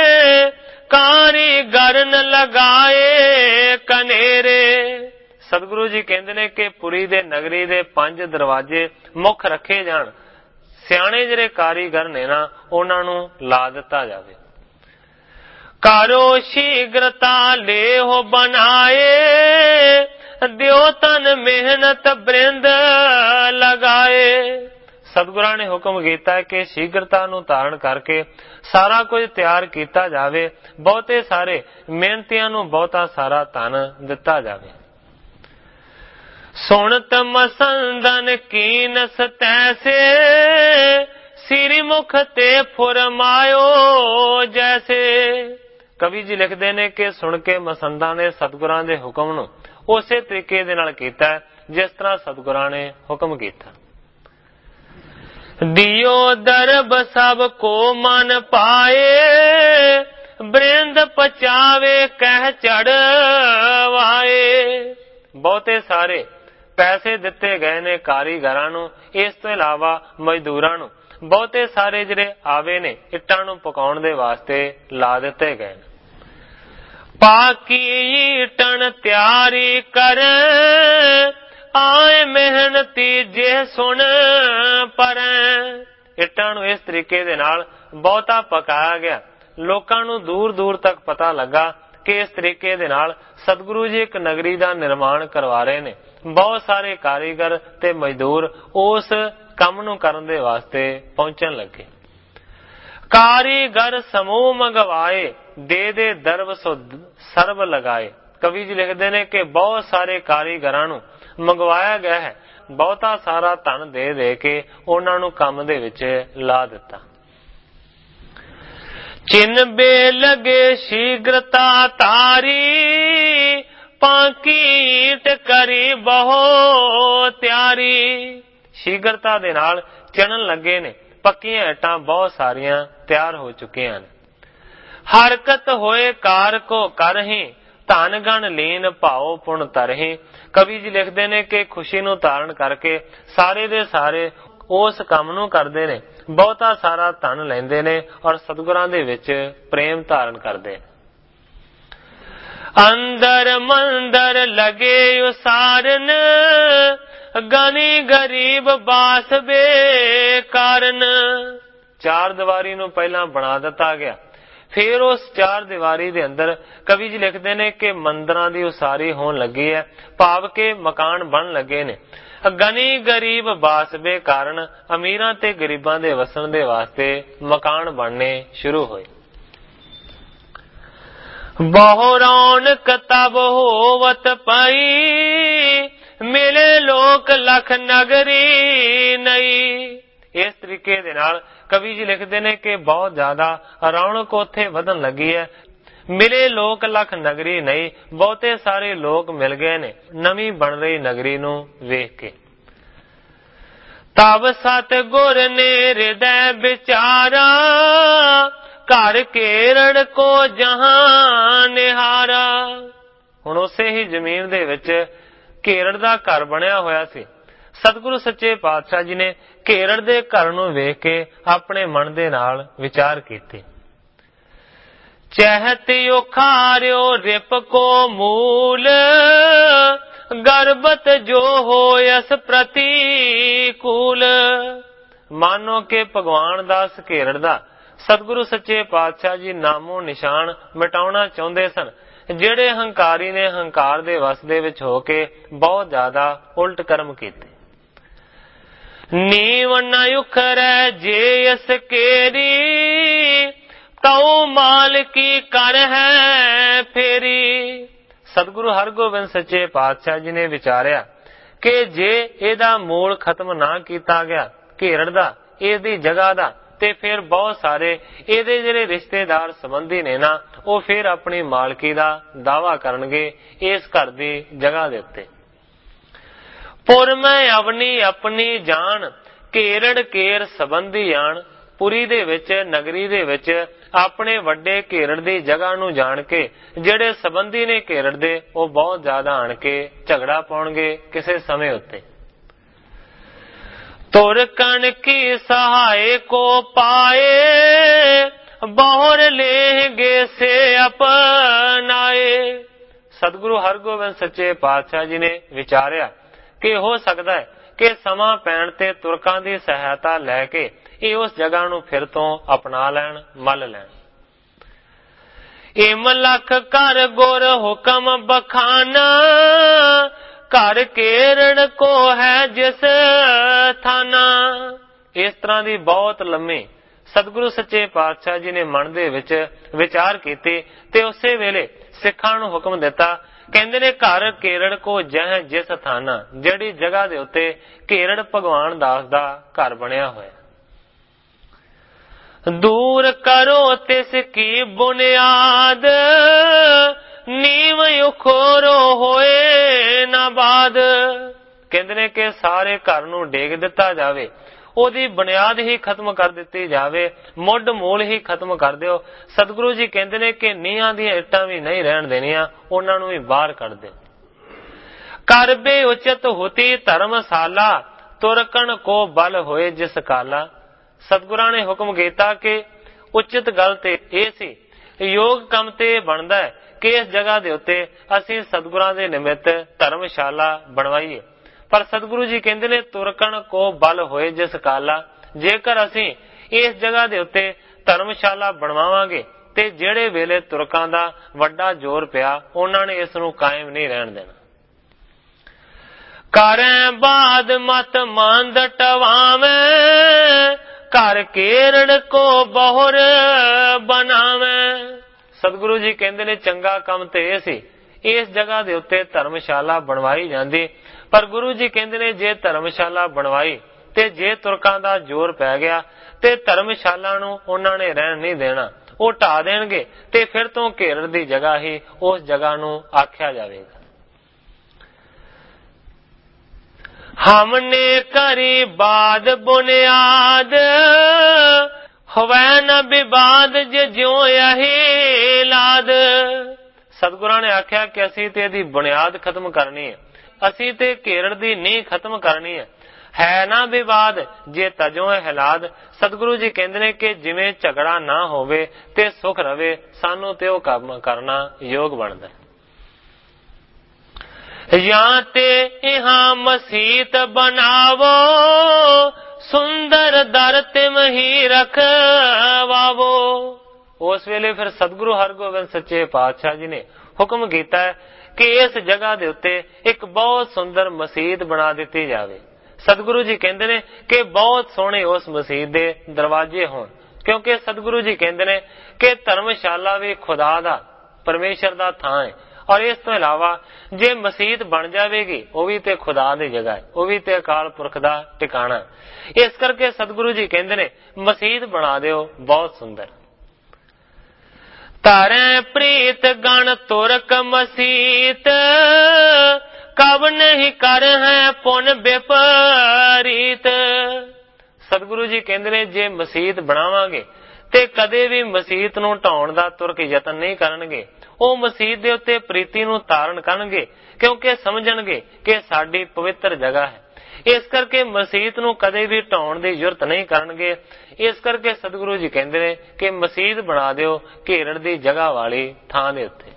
कारीगर न लगाए कनेरे। सतगुरु जी कहते ने कि पुरी दे नगरी दे पंज दरवाजे मुख रखे जाण, सियाणे ਜਿਹੜੇ ਕਾਰੀਗਰ ਨੇ ਨਾ ਉਹਨਾਂ ਨੂੰ ਲਾ ਦਿੱਤਾ ਜਾਵੇ। ਕਾਰੋ ਸ਼ੀਘਰਤਾ ਲੇਹੋ ਬਣਾਏ, ਦਿਓ ਤਨ ਮਿਹਨਤ ਬ੍ਰਿੰਦ ਲਗਾਏ। ਸਤਿਗੁਰਾਂ ਨੇ ਹੁਕਮ ਕੀਤਾ ਹੈ ਕਿ ਸ਼ੀਘਰਤਾ ਨੂੰ ਧਾਰਨ ਕਰਕੇ ਸਾਰਾ ਕੁਝ ਤਿਆਰ ਕੀਤਾ ਜਾਵੇ, ਬਹੁਤੇ ਸਾਰੇ ਮਿਹਨਤੀਆਂ ਨੂੰ ਬਹੁਤਾ ਸਾਰਾ ਧਨ ਦਿੱਤਾ ਜਾਵੇ। ਸੁਣਤ ਮਸੰਦਨ ਕੀਨਸ ਤੈਸੇ, ਸਿਰੀ ਮੁਖ ਤੇ ਫੁਰਮਾਇਓ ਜੈਸੇ। ਕਵੀ ਜੀ ਲਿਖਦੇ ਨੇ ਕਿ ਸੁਣ ਕੇ ਮਸੰਦਾਂ ਨੇ ਸਤਿਗੁਰਾਂ ਦੇ ਹੁਕਮ ਨੂੰ ਉਸੇ ਤਰੀਕੇ ਦੇ ਨਾਲ ਕੀਤਾ ਜਿਸ ਤਰ੍ਹਾਂ ਸਤਿਗੁਰਾਂ ਨੇ ਹੁਕਮ ਕੀਤਾ। ਦਿਓ ਦਰਬ ਸਭ ਕੋ ਮਨ ਪਾਏ, ਬ੍ਰਿੰਦ ਪਚਾਵੇ ਕਹਿ ਚੜਵਾਏ। ਬਹੁਤੇ ਸਾਰੇ ਪੈਸੇ ਦਿੱਤੇ ਗਏ ਨੇ ਕਾਰੀਗਰਾਂ ਨੂੰ, ਇਸ ਤੋਂ ਇਲਾਵਾ ਮਜ਼ਦੂਰਾਂ ਨੂੰ ਬਹੁਤੇ ਸਾਰੇ ਜਿਹੜੇ ਆਵੇ ਨੇ ਇੱਟਾਂ ਨੂੰ ਪਕਾਉਣ ਦੇ ਵਾਸਤੇ ਲਾ ਦਿੱਤੇ ਗਏ ਨੇ। ਪਾਕੀ ਈਟਣ ਤਿਆਰੀ ਕਰ, ਆਏ ਮਿਹਨਤੀ ਜੇ ਸੁਣ ਪਰੈ। ਇੱਟਾਂ ਨੂੰ ਇਸ ਤਰੀਕੇ ਦੇ ਨਾਲ ਬਹੁਤਾ ਪਕਾਇਆ ਗਿਆ, ਲੋਕਾਂ ਨੂੰ ਦੂਰ ਦੂਰ ਤੱਕ ਪਤਾ ਲੱਗਾ ਕਿ ਇਸ ਤਰੀਕੇ ਦੇ ਨਾਲ ਸਤਿਗੁਰੂ ਜੀ ਇੱਕ ਨਗਰੀ ਦਾ ਨਿਰਮਾਣ ਕਰਵਾ ਰਹੇ ਨੇ। ਬਹੁਤ ਸਾਰੇ ਕਾਰੀਗਰ ਤੇ ਮਜ਼ਦੂਰ ਉਸ ਕੰਮ ਨੂੰ ਕਰਨ ਦੇ ਵਾਸਤੇ ਪਹੁੰਚਣ ਲੱਗੇ। ਕਾਰੀਗਰ ਸਮੂਹ ਮੰਗਵਾਏ, ਦੇ ਦੇ ਦਰਬ ਸੋ ਸਰਬ ਲਗਾਏ। ਕਵੀ ਜੀ ਲਿਖਦੇ ਨੇ ਕਿ ਬਹੁਤ ਸਾਰੇ ਕਾਰੀਗਰਾਂ ਨੂੰ ਮੰਗਵਾਇਆ ਗਿਆ ਹੈ, ਬਹੁਤਾ ਸਾਰਾ ਧਨ ਦੇ ਦੇ ਕੇ ਉਹਨਾਂ ਨੂੰ ਕੰਮ ਦੇ ਵਿੱਚ ਲਾ ਦਿੱਤਾ। ਚਿੰਨ ਬੇ ਲਗੇ ਸ਼ੀਘਰਤਾ ਤਾਰੀ, ਪਾਕੀ ਈਟ ਕਰੀ ਬਹੁ ਤਿਆਰੀ। ਸ਼ੀਘਰਤਾ ਦੇ ਨਾਲ ਚਿਣਨ ਲੱਗੇ ਨੇ, ਪੱਕੀਆਂ ਇੱਟਾਂ ਬਹੁਤ ਸਾਰੀਆਂ ਤਿਆਰ ਹੋ ਚੁੱਕੀਆਂ ਨੇ। ਹਰਕਤ ਹੋਏ ਕਾਰ ਕੋ ਕਰਹੀਂ, ਧਨ ਗਣ ਲੀਨ ਭਾਉ ਪੁਣ ਤਰਹੀਂ। ਕਵੀ ਜੀ ਲਿਖਦੇ ਨੇ ਕਿ ਖੁਸ਼ੀ ਨੂੰ ਧਾਰਨ ਕਰਕੇ ਸਾਰੇ ਦੇ ਸਾਰੇ ਉਸ ਕੰਮ ਨੂੰ ਕਰਦੇ ਨੇ, ਬਹੁਤਾ ਸਾਰਾ ਧਨ ਲੈਂਦੇ ਨੇ ਔਰ ਸਤਿਗੁਰਾਂ ਦੇ ਵਿੱਚ ਪ੍ਰੇਮ ਧਾਰਨ ਕਰਦੇ ਨੇ। ਅੰਦਰ ਮੰਦਰ ਲਗੇ ਉਸਾਰਨ, ਗਨੀ ਗਰੀਬ ਬਾਸ ਬੇਕਾਰਨ। ਚਾਰ ਦੀਵਾਰੀ ਨੂੰ ਪਹਿਲਾਂ ਬਣਾ ਦਿੱਤਾ ਗਿਆ, ਫਿਰ ਉਸ ਚਾਰ ਦੀਵਾਰੀ ਦੇ ਅੰਦਰ ਕਵੀ ਜੀ ਲਿਖਦੇ ਨੇ ਕਿ ਮੰਦਰਾਂ ਦੀ ਉਸਾਰੀ ਹੋਣ ਲੱਗੀ ਹੈ, ਭਾਵ ਕਿ ਮਕਾਨ ਬਣ ਲੱਗੇ ਨੇ। ਗਨੀ ਗਰੀਬ ਬਾਸ ਬੇਕਾਰਨ, ਅਮੀਰਾਂ ਤੇ ਗਰੀਬਾਂ ਦੇ ਵਸਣ ਦੇ ਵਾਸਤੇ ਮਕਾਨ ਬਣਨੇ ਸ਼ੁਰੂ ਹੋਏ। ਬਹੁ ਰੌਣਕ ਤਬ ਹੋਵਤ ਪਈ, ਮਿਲੇ ਲੋਕ ਲਖ ਨਗਰੀ ਨਈ। ਇਸ ਤਰੀਕੇ ਦੇ ਨਾਲ ਕਵੀ ਜੀ ਲਿਖਦੇ ਨੇ ਕਿ ਬਹੁਤ ਜ਼ਿਆਦਾ ਰੌਣਕ ਉੱਥੇ ਵਧਣ ਲੱਗੀ ਹੈ। ਮਿਲੇ ਲੋਕ ਲਖ ਨਗਰੀ ਨਹੀਂ, ਬਹੁਤੇ ਸਾਰੇ ਲੋਕ ਮਿਲ ਗਏ ਨੇ ਨਵੀਂ ਬਣ ਰਹੀ ਨਗਰੀ ਨੂੰ ਵੇਖ ਕੇ। ਤਬ ਸਤਿਗੁਰ ਨੇ ਹਿਰਦੈ ਵਿਚਾਰਾ, ਘਰ ਘੇਰੜ ਕੋ ਜਹਾਂ ਨਿਹਾਰਾ। ਹੁਣ ਉਸੇ ਹੀ ਜ਼ਮੀਨ ਦੇ ਵਿੱਚ ਘੇਰੜ ਦਾ ਘਰ ਬਣਿਆ ਹੋਇਆ ਸੀ। ਸਤਿਗੁਰੂ ਸੱਚੇ ਪਾਤਸ਼ਾਹ ਜੀ ਨੇ ਘੇਰੜ ਦੇ ਘਰ ਨੂੰ ਵੇਖ ਕੇ ਆਪਣੇ ਮਨ ਦੇ ਨਾਲ ਵਿਚਾਰ ਕੀਤੇ। ਚਹਿਤ ਉਖਾਰਿਓ ਰਿਪ ਕੋ ਮੂਲ, ਗਰਬਤ ਜੋ ਹੋਇਸ ਪ੍ਰਤੀਕੂਲ। ਮਾਨੋ ਕਿ ਭਗਵਾਨ ਦਾਸ ਘੇਰੜ ਦਾ ਸਤਿਗੁਰੂ ਸੱਚੇ ਪਾਤਸ਼ਾਹ ਜੀ ਨਾਮੋ ਨਿਸ਼ਾਨ ਮਿਟਾਉਣਾ ਚਾਹੁੰਦੇ ਸਨ। ਜਿਹੜੇ ਹੰਕਾਰੀ ਨੇ ਹੰਕਾਰ ਦੇ ਵਸ ਦੇ ਵਿੱਚ ਹੋ ਕੇ ਬਹੁਤ ਜ਼ਿਆਦਾ ਉਲਟ ਕਰਮ ਕੀਤੇ। ਨੀਵ ਨ ਉਖਰੈ ਜੇ ਅਸ ਕੇਰੀ, ਤਉ ਮਾਲਕੀ ਕਰ ਹੈ ਫੇਰੀ। ਸਤਿਗੁਰੂ ਹਰਗੋਬਿੰਦ ਸੱਚੇ ਪਾਤਸ਼ਾਹ ਜੀ ਨੇ ਵਿਚਾਰਿਆ ਕਿ ਜੇ ਇਹਦਾ ਮੂਲ ਖਤਮ ਨਾ ਕੀਤਾ ਗਿਆ ਘੇਰੜ ਦਾ, ਇਹਦੀ ਜਗ੍ਹਾ ਦਾ, ਤੇ ਫਿਰ ਬਹੁਤ ਸਾਰੇ ਇਹਦੇ ਜਿਹੜੇ ਰਿਸ਼ਤੇਦਾਰ ਸੰਬੰਧੀ ਨੇ ਨਾ, ਉਹ ਫਿਰ ਆਪਣੀ ਮਾਲਕੀ ਦਾ ਦਾਅਵਾ ਕਰਨਗੇ ਇਸ ਘਰ ਦੀ ਜਗ੍ਹਾ ਦੇ ਉੱਤੇ। ਪੁਰ ਮੈਂ ਅਵਨੀ ਆਪਣੀ ਜਾਣ, ਘੇਰੜ ਘੇਰ ਸੰਬੰਧੀ ਆਣ। ਪੁਰੀ ਦੇ ਵਿੱਚ, ਨਗਰੀ ਦੇ ਵਿੱਚ ਆਪਣੇ ਵੱਡੇ ਘੇਰੜ ਦੀ ਜਗ੍ਹਾ ਨੂੰ ਜਾਣ ਕੇ ਜਿਹੜੇ ਸੰਬੰਧੀ ਨੇ ਘੇਰੜ ਦੇ, ਉਹ ਬਹੁਤ ਜ਼ਿਆਦਾ ਆਣ ਕੇ ਝਗੜਾ ਪਾਉਣਗੇ ਕਿਸੇ ਸਮੇਂ ਉੱਤੇ। ਤੁਰ ਕਣ ਕੀ ਸਹਾਏ ਕੋ ਪਾਏ, ਬਹੁਰ ਲੇਹਗੇ ਸੇ ਅਪਨਾਏ। ਸਤਿਗੁਰੂ ਹਰਗੋਬਿੰਦ ਸੱਚੇ ਪਾਤਸ਼ਾਹ ਜੀ ਨੇ ਵਿਚਾਰਿਆ ਕਿ ਹੋ ਸਕਦਾ ਹੈ ਕਿ ਸਮਾਂ ਪੈਣ ਤੇ ਤੁਰਕਾਂ ਦੀ ਸਹਾਇਤਾ ਲੈ ਕੇ ਇਹ ਉਸ ਜਗ੍ਹਾ ਨੂੰ ਫਿਰ ਤੋਂ ਅਪਣਾ ਲੈਣ, ਮੱਲ ਲੈਣ। ਇਮ ਲਖ ਕਰ ਗੁਰ ਹੁਕਮ ਬਖਾਨਾ, ਘਰ ਘੇਰੜ ਕੋ ਹੈ ਜਿਸ ਥਾਨਾ। ਇਸ ਤਰ੍ਹਾਂ ਦੀ ਬਹੁਤ ਲੰਮੀ ਸਤਿਗੁਰੂ ਸੱਚੇ ਪਾਤਸ਼ਾਹ ਜੀ ਨੇ ਮਨ ਦੇ ਵਿੱਚ ਵਿਚਾਰ ਕੀਤੀ ਤੇ ਉਸੇ ਵੇਲੇ ਸਿੱਖਾਂ ਨੂੰ ਹੁਕਮ ਦਿੱਤਾ। ਕਹਿੰਦੇ ਨੇ ਘਰ ਘੇਰੜ ਕੋ ਜਹ ਜਿਸ ਥਾਨਾ, ਜਿਹੜੀ ਜਗ੍ਹਾ ਦੇ ਉੱਤੇ ਘੇਰੜ ਭਗਵਾਨ ਦਾਸ ਦਾ ਘਰ ਬਣਿਆ ਹੋਇਆ। ਦੂਰ ਕਰੋ ਤਿਸ ਕੀ ਬੁਨਿਆਦ, ਨੀਵ ਉਖੋਰੋ ਹੋਏ ਨਾ ਬਾਦ। ਕਹਿੰਦੇ ਨੇ ਕਿ ਸਾਰੇ ਘਰ ਨੂੰ ਡੇਗ ਦਿੱਤਾ ਜਾਵੇ, ਉਹਦੀ ਬੁਨਿਆਦ ਹੀ ਖਤਮ ਕਰ ਦਿੱਤੀ ਜਾਵੇ, ਮੁੱਢ ਮੂਲ ਹੀ ਖਤਮ ਕਰ ਦਿਓ। ਸਤਿਗੁਰੂ ਜੀ ਕਹਿੰਦੇ ਨੇ ਕਿ ਨੀਹਾਂ ਦੀਆਂ ਇੱਟਾਂ ਵੀ ਨਹੀਂ ਰਹਿਣ ਦੇਣੀਆਂ, ਉਹਨਾਂ ਨੂੰ ਵੀ ਬਾਹਰ ਕੱਢ ਦਿਓ। ਕਰ ਬੇ ਉਚਿਤ ਹੁਤੀ ਧਰਮਸ਼ਾਲਾ, ਤੁਰਕਣ ਕੋ ਬਲ ਹੋਏ ਜਿਸ ਕਾਲਾ। ਸਤਿਗੁਰਾਂ ਨੇ ਹੁਕਮ ਕੀਤਾ ਕਿ ਉਚਿਤ ਗੱਲ ਤੇ ਇਹ ਸੀ, ਯੋਗ ਕੰਮ ਤੇ ਬਣਦਾ ਹੈ ਕਿ ਇਸ ਜਗ੍ਹਾ ਦੇ ਉੱਤੇ ਅਸੀਂ ਸਤਿਗੁਰਾਂ ਦੇ ਨਿਮਿਤ ਧਰਮਸ਼ਾਲਾ ਬਣਵਾਈਏ। ਪਰ ਸਤਿਗੁਰੂ ਜੀ ਕਹਿੰਦੇ ਨੇ ਤੁਰਕਣ ਕੋ ਬਲ ਹੋਏ ਜਿਸ ਕਾਲਾ, ਜੇਕਰ ਅਸੀਂ ਇਸ ਜਗ੍ਹਾ ਦੇ ਉੱਤੇ ਧਰਮਸ਼ਾਲਾ ਬਣਵਾਵਾਂਗੇ ਤੇ ਜਿਹੜੇ ਵੇਲੇ ਤੁਰਕਾਂ ਦਾ ਵੱਡਾ ਜ਼ੋਰ ਪਿਆ, ਉਹਨਾਂ ਨੇ ਇਸ ਨੂੰ ਕਾਇਮ ਨਹੀਂ ਰਹਿਣ ਦੇਣਾ। ਕਰੈ ਬਾਦ ਮਤ ਮੰਦ ਟਵਾਵੇਂ, ਘਰ ਘੇਰੜ ਕੋ ਬਹੁਰ ਬਣਾਵੇਂ। ਸਤਿਗੁਰੂ ਜੀ ਕਹਿੰਦੇ ਨੇ ਚੰਗਾ ਕੰਮ ਤੇ ਇਹ ਸੀ, ਇਸ ਜਗ੍ਹਾ ਦੇ ਉੱਤੇ ਧਰਮਸ਼ਾਲਾ ਬਣਵਾਈ ਜਾਂਦੀ। ਪਰ ਗੁਰੂ ਜੀ ਕਹਿੰਦੇ ਨੇ ਜੇ ਧਰਮਸ਼ਾਲਾ ਬਣਵਾਈ ਤੇ ਜੇ ਤੁਰਕਾਂ ਦਾ ਜ਼ੋਰ ਪੈ ਗਿਆ ਤੇ ਧਰਮਸ਼ਾਲਾ ਨੂੰ ਉਹਨਾਂ ਨੇ ਰਹਿਣ ਨਹੀਂ ਦੇਣਾ, ਉਹ ਢਾ ਦੇਣਗੇ ਤੇ ਫਿਰ ਤੋਂ ਘੇਰੜ ਦੀ ਜਗ੍ਹਾ ਹੀ ਉਸ ਜਗ੍ਹਾ ਨੂੰ ਆਖਿਆ ਜਾਵੇਗਾ। ਹਮਨੇ ਕਰੀ ਬਾਦ ਬੁਨਿਆਦ, ਹੋਵੇ ਨ ਵਿਵਾਦ ਜੇ ਜਿਉ ਇਹੀ ਲਾਦ। ਸਤਿਗੁਰਾਂ ਨੇ ਆਖਿਆ ਕਿ ਅਸੀਂ ਤੇ ਇਹਦੀ ਬੁਨਿਆਦ ਖਤਮ ਕਰਨੀ ਹੈ, ਅਸੀਂ ਤੇ ਘੇਰੜ ਦੀ ਨੀਂਹ ਖਤਮ ਕਰਨੀ ਹੈ। ਹੈ ਨਾ ਵਿਵਾਦ ਜੇ ਤਜੋ ਹੈ ਹਲਾਦ। ਸਤਿਗੁਰੂ ਜੀ ਕਹਿੰਦੇ ਨੇ ਕਿ ਜਿਵੇਂ ਝਗੜਾ ਨਾ ਹੋਵੇ ਤੇ ਸੁਖ ਰਵੇ, ਸਾਨੂੰ ਤੇ ਉਹ ਕੰਮ ਕਰਨਾ ਯੋਗ ਬਣਦਾ। ਜਾਂ ਤੇ ਇਹਾਂ ਮਸੀਤ ਬਣਾਵੋ, ਸੁੰਦਰ ਦਰ ਤਿਮ ਹੀ ਰਖਵਾਵੋ। ਉਸ ਵੇਲੇ ਫਿਰ ਸਤਿਗੁਰੂ ਹਰਗੋਬਿੰਦ ਸੱਚੇ ਪਾਤਸ਼ਾਹ ਜੀ ਨੇ ਹੁਕਮ ਕੀਤਾ ਹੈ ਕਿ ਇਸ ਜਗ੍ਹਾ ਦੇ ਉੱਤੇ ਇੱਕ ਬਹੁਤ ਸੁੰਦਰ ਮਸੀਤ ਬਣਾ ਦਿੱਤੀ ਜਾਵੇ। ਸਤਿਗੁਰੂ ਜੀ ਕਹਿੰਦੇ ਨੇ ਕਿ ਬਹੁਤ ਸੋਹਣੇ ਉਸ ਮਸੀਤ ਦੇ ਦਰਵਾਜ਼ੇ ਹੋਣ, ਕਿਉਂਕਿ ਸਤਿਗੁਰੂ ਜੀ ਕਹਿੰਦੇ ਨੇ ਕਿ ਧਰਮਸ਼ਾਲਾ ਵੀ ਖੁਦਾ ਦਾ, ਪਰਮੇਸ਼ਰ ਦਾ ਥਾਂ ਹੈ। ਔਰ ਇਸ ਤੋਂ ਇਲਾਵਾ ਜੇ ਮਸੀਤ ਬਣ ਜਾਵੇਗੀ ਉਹ ਵੀ ਤੇ ਖੁਦਾ ਦੀ ਜਗ੍ਹਾ ਹੈ, ਉਹ ਵੀ ਤੇ ਅਕਾਲ ਪੁਰਖ ਦਾ ਟਿਕਾਣਾ। ਇਸ ਕਰਕੇ ਸਤਿਗੁਰੂ ਜੀ ਕਹਿੰਦੇ ਨੇ ਮਸੀਤ ਬਣਾ ਦਿਓ ਬਹੁਤ ਸੁੰਦਰ। ਤਾਰੇ ਪ੍ਰੀਤ ਗਣ ਤੁਰਕ ਮਸੀਤ, ਕਬ ਨਹੀਂ ਕਰ ਹੈ ਪੁਨ ਵਿਪਰੀਤ। ਸਤਿਗੁਰੂ ਜੀ ਕਹਿੰਦੇ ਨੇ ਜੇ ਮਸੀਤ ਬਣਾਵਾਂਗੇ ਤੇ ਕਦੇ ਵੀ ਮਸੀਤ ਨੂੰ ਢਾਉਣ ਦਾ ਤੁਰਕ ਯਤਨ ਨਹੀਂ ਕਰਨਗੇ। ਉਹ ਮਸੀਤ ਦੇ ਉੱਤੇ ਪ੍ਰੀਤੀ ਨੂੰ ਧਾਰਨ ਕਰਨਗੇ, ਕਿਉਂਕਿ ਸਮਝਣਗੇ ਕਿ ਸਾਡੀ ਪਵਿੱਤਰ ਜਗ੍ਹਾ ਹੈ। ਇਸ ਕਰਕੇ ਮਸੀਤ ਨੂੰ ਕਦੇ ਵੀ ਢਾਉਣ ਦੀ ਜ਼ਰੂਰਤ ਨਹੀਂ ਕਰਨਗੇ। ਇਸ ਕਰਕੇ ਸਤਿਗੁਰੂ ਜੀ ਕਹਿੰਦੇ ਨੇ ਕਿ ਮਸੀਤ ਬਣਾ ਦਿਓ ਘੇਰੜ ਦੀ ਜਗ੍ਹਾ ਵਾਲੀ ਥਾਂ ਦੇ ਉੱਤੇ।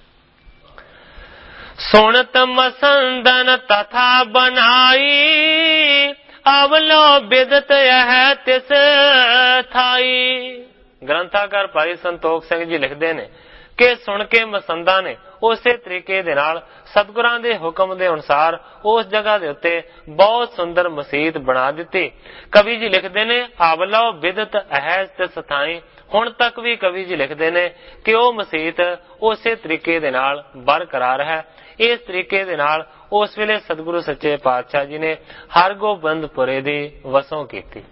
ਸੁਣਤ ਮਸੰਦਨ ਤਥਾ ਬਨਾਈ, ਅਵਲੋ ਬਿਦਤ ਹੈ ਤਿਸ ਥਾਈ। ਗ੍ਰੰਥਾਕਾਰ ਭਾਈ ਸੰਤੋਖ ਸਿੰਘ ਜੀ ਲਿਖਦੇ ਨੇ ਕਿ ਸੁਣ ਕੇ ਮਸੰਦਾਂ ਨੇ ਉਸੇ ਤਰੀਕੇ ਦੇ ਨਾਲ ਸਤਿਗੁਰਾਂ ਦੇ ਹੁਕਮ ਦੇ ਅਨੁਸਾਰ ਉਸ ਜਗ੍ਹਾ ਦੇ ਉੱਤੇ ਬਹੁਤ ਸੁੰਦਰ ਮਸੀਤ ਬਣਾ ਦਿੱਤੀ। ਕਵੀ ਜੀ ਲਿਖਦੇ ਨੇ ਅਵਲੋ ਬਿਦਤ ਹੈ ਤਿਸ ਥਾਈ। ਹੁਣ ਤੱਕ ਵੀ ਕਵੀ ਜੀ ਲਿਖਦੇ ਨੇ ਕਿ ਉਹ ਮਸੀਤ ਉਸੇ ਤਰੀਕੇ ਦੇ ਨਾਲ ਬਰਕਰਾਰ ਹੈ। ਇਸ ਤਰੀਕੇ ਦੇ ਨਾਲ ਉਸ ਵੇਲੇ ਸਤਿਗੁਰੂ ਸੱਚੇ ਪਾਤਸ਼ਾਹ ਜੀ ਨੇ ਹਰਗੋਬਿੰਦਪੁਰੇ ਦੀ ਵਸੋਂ ਕੀਤੀ।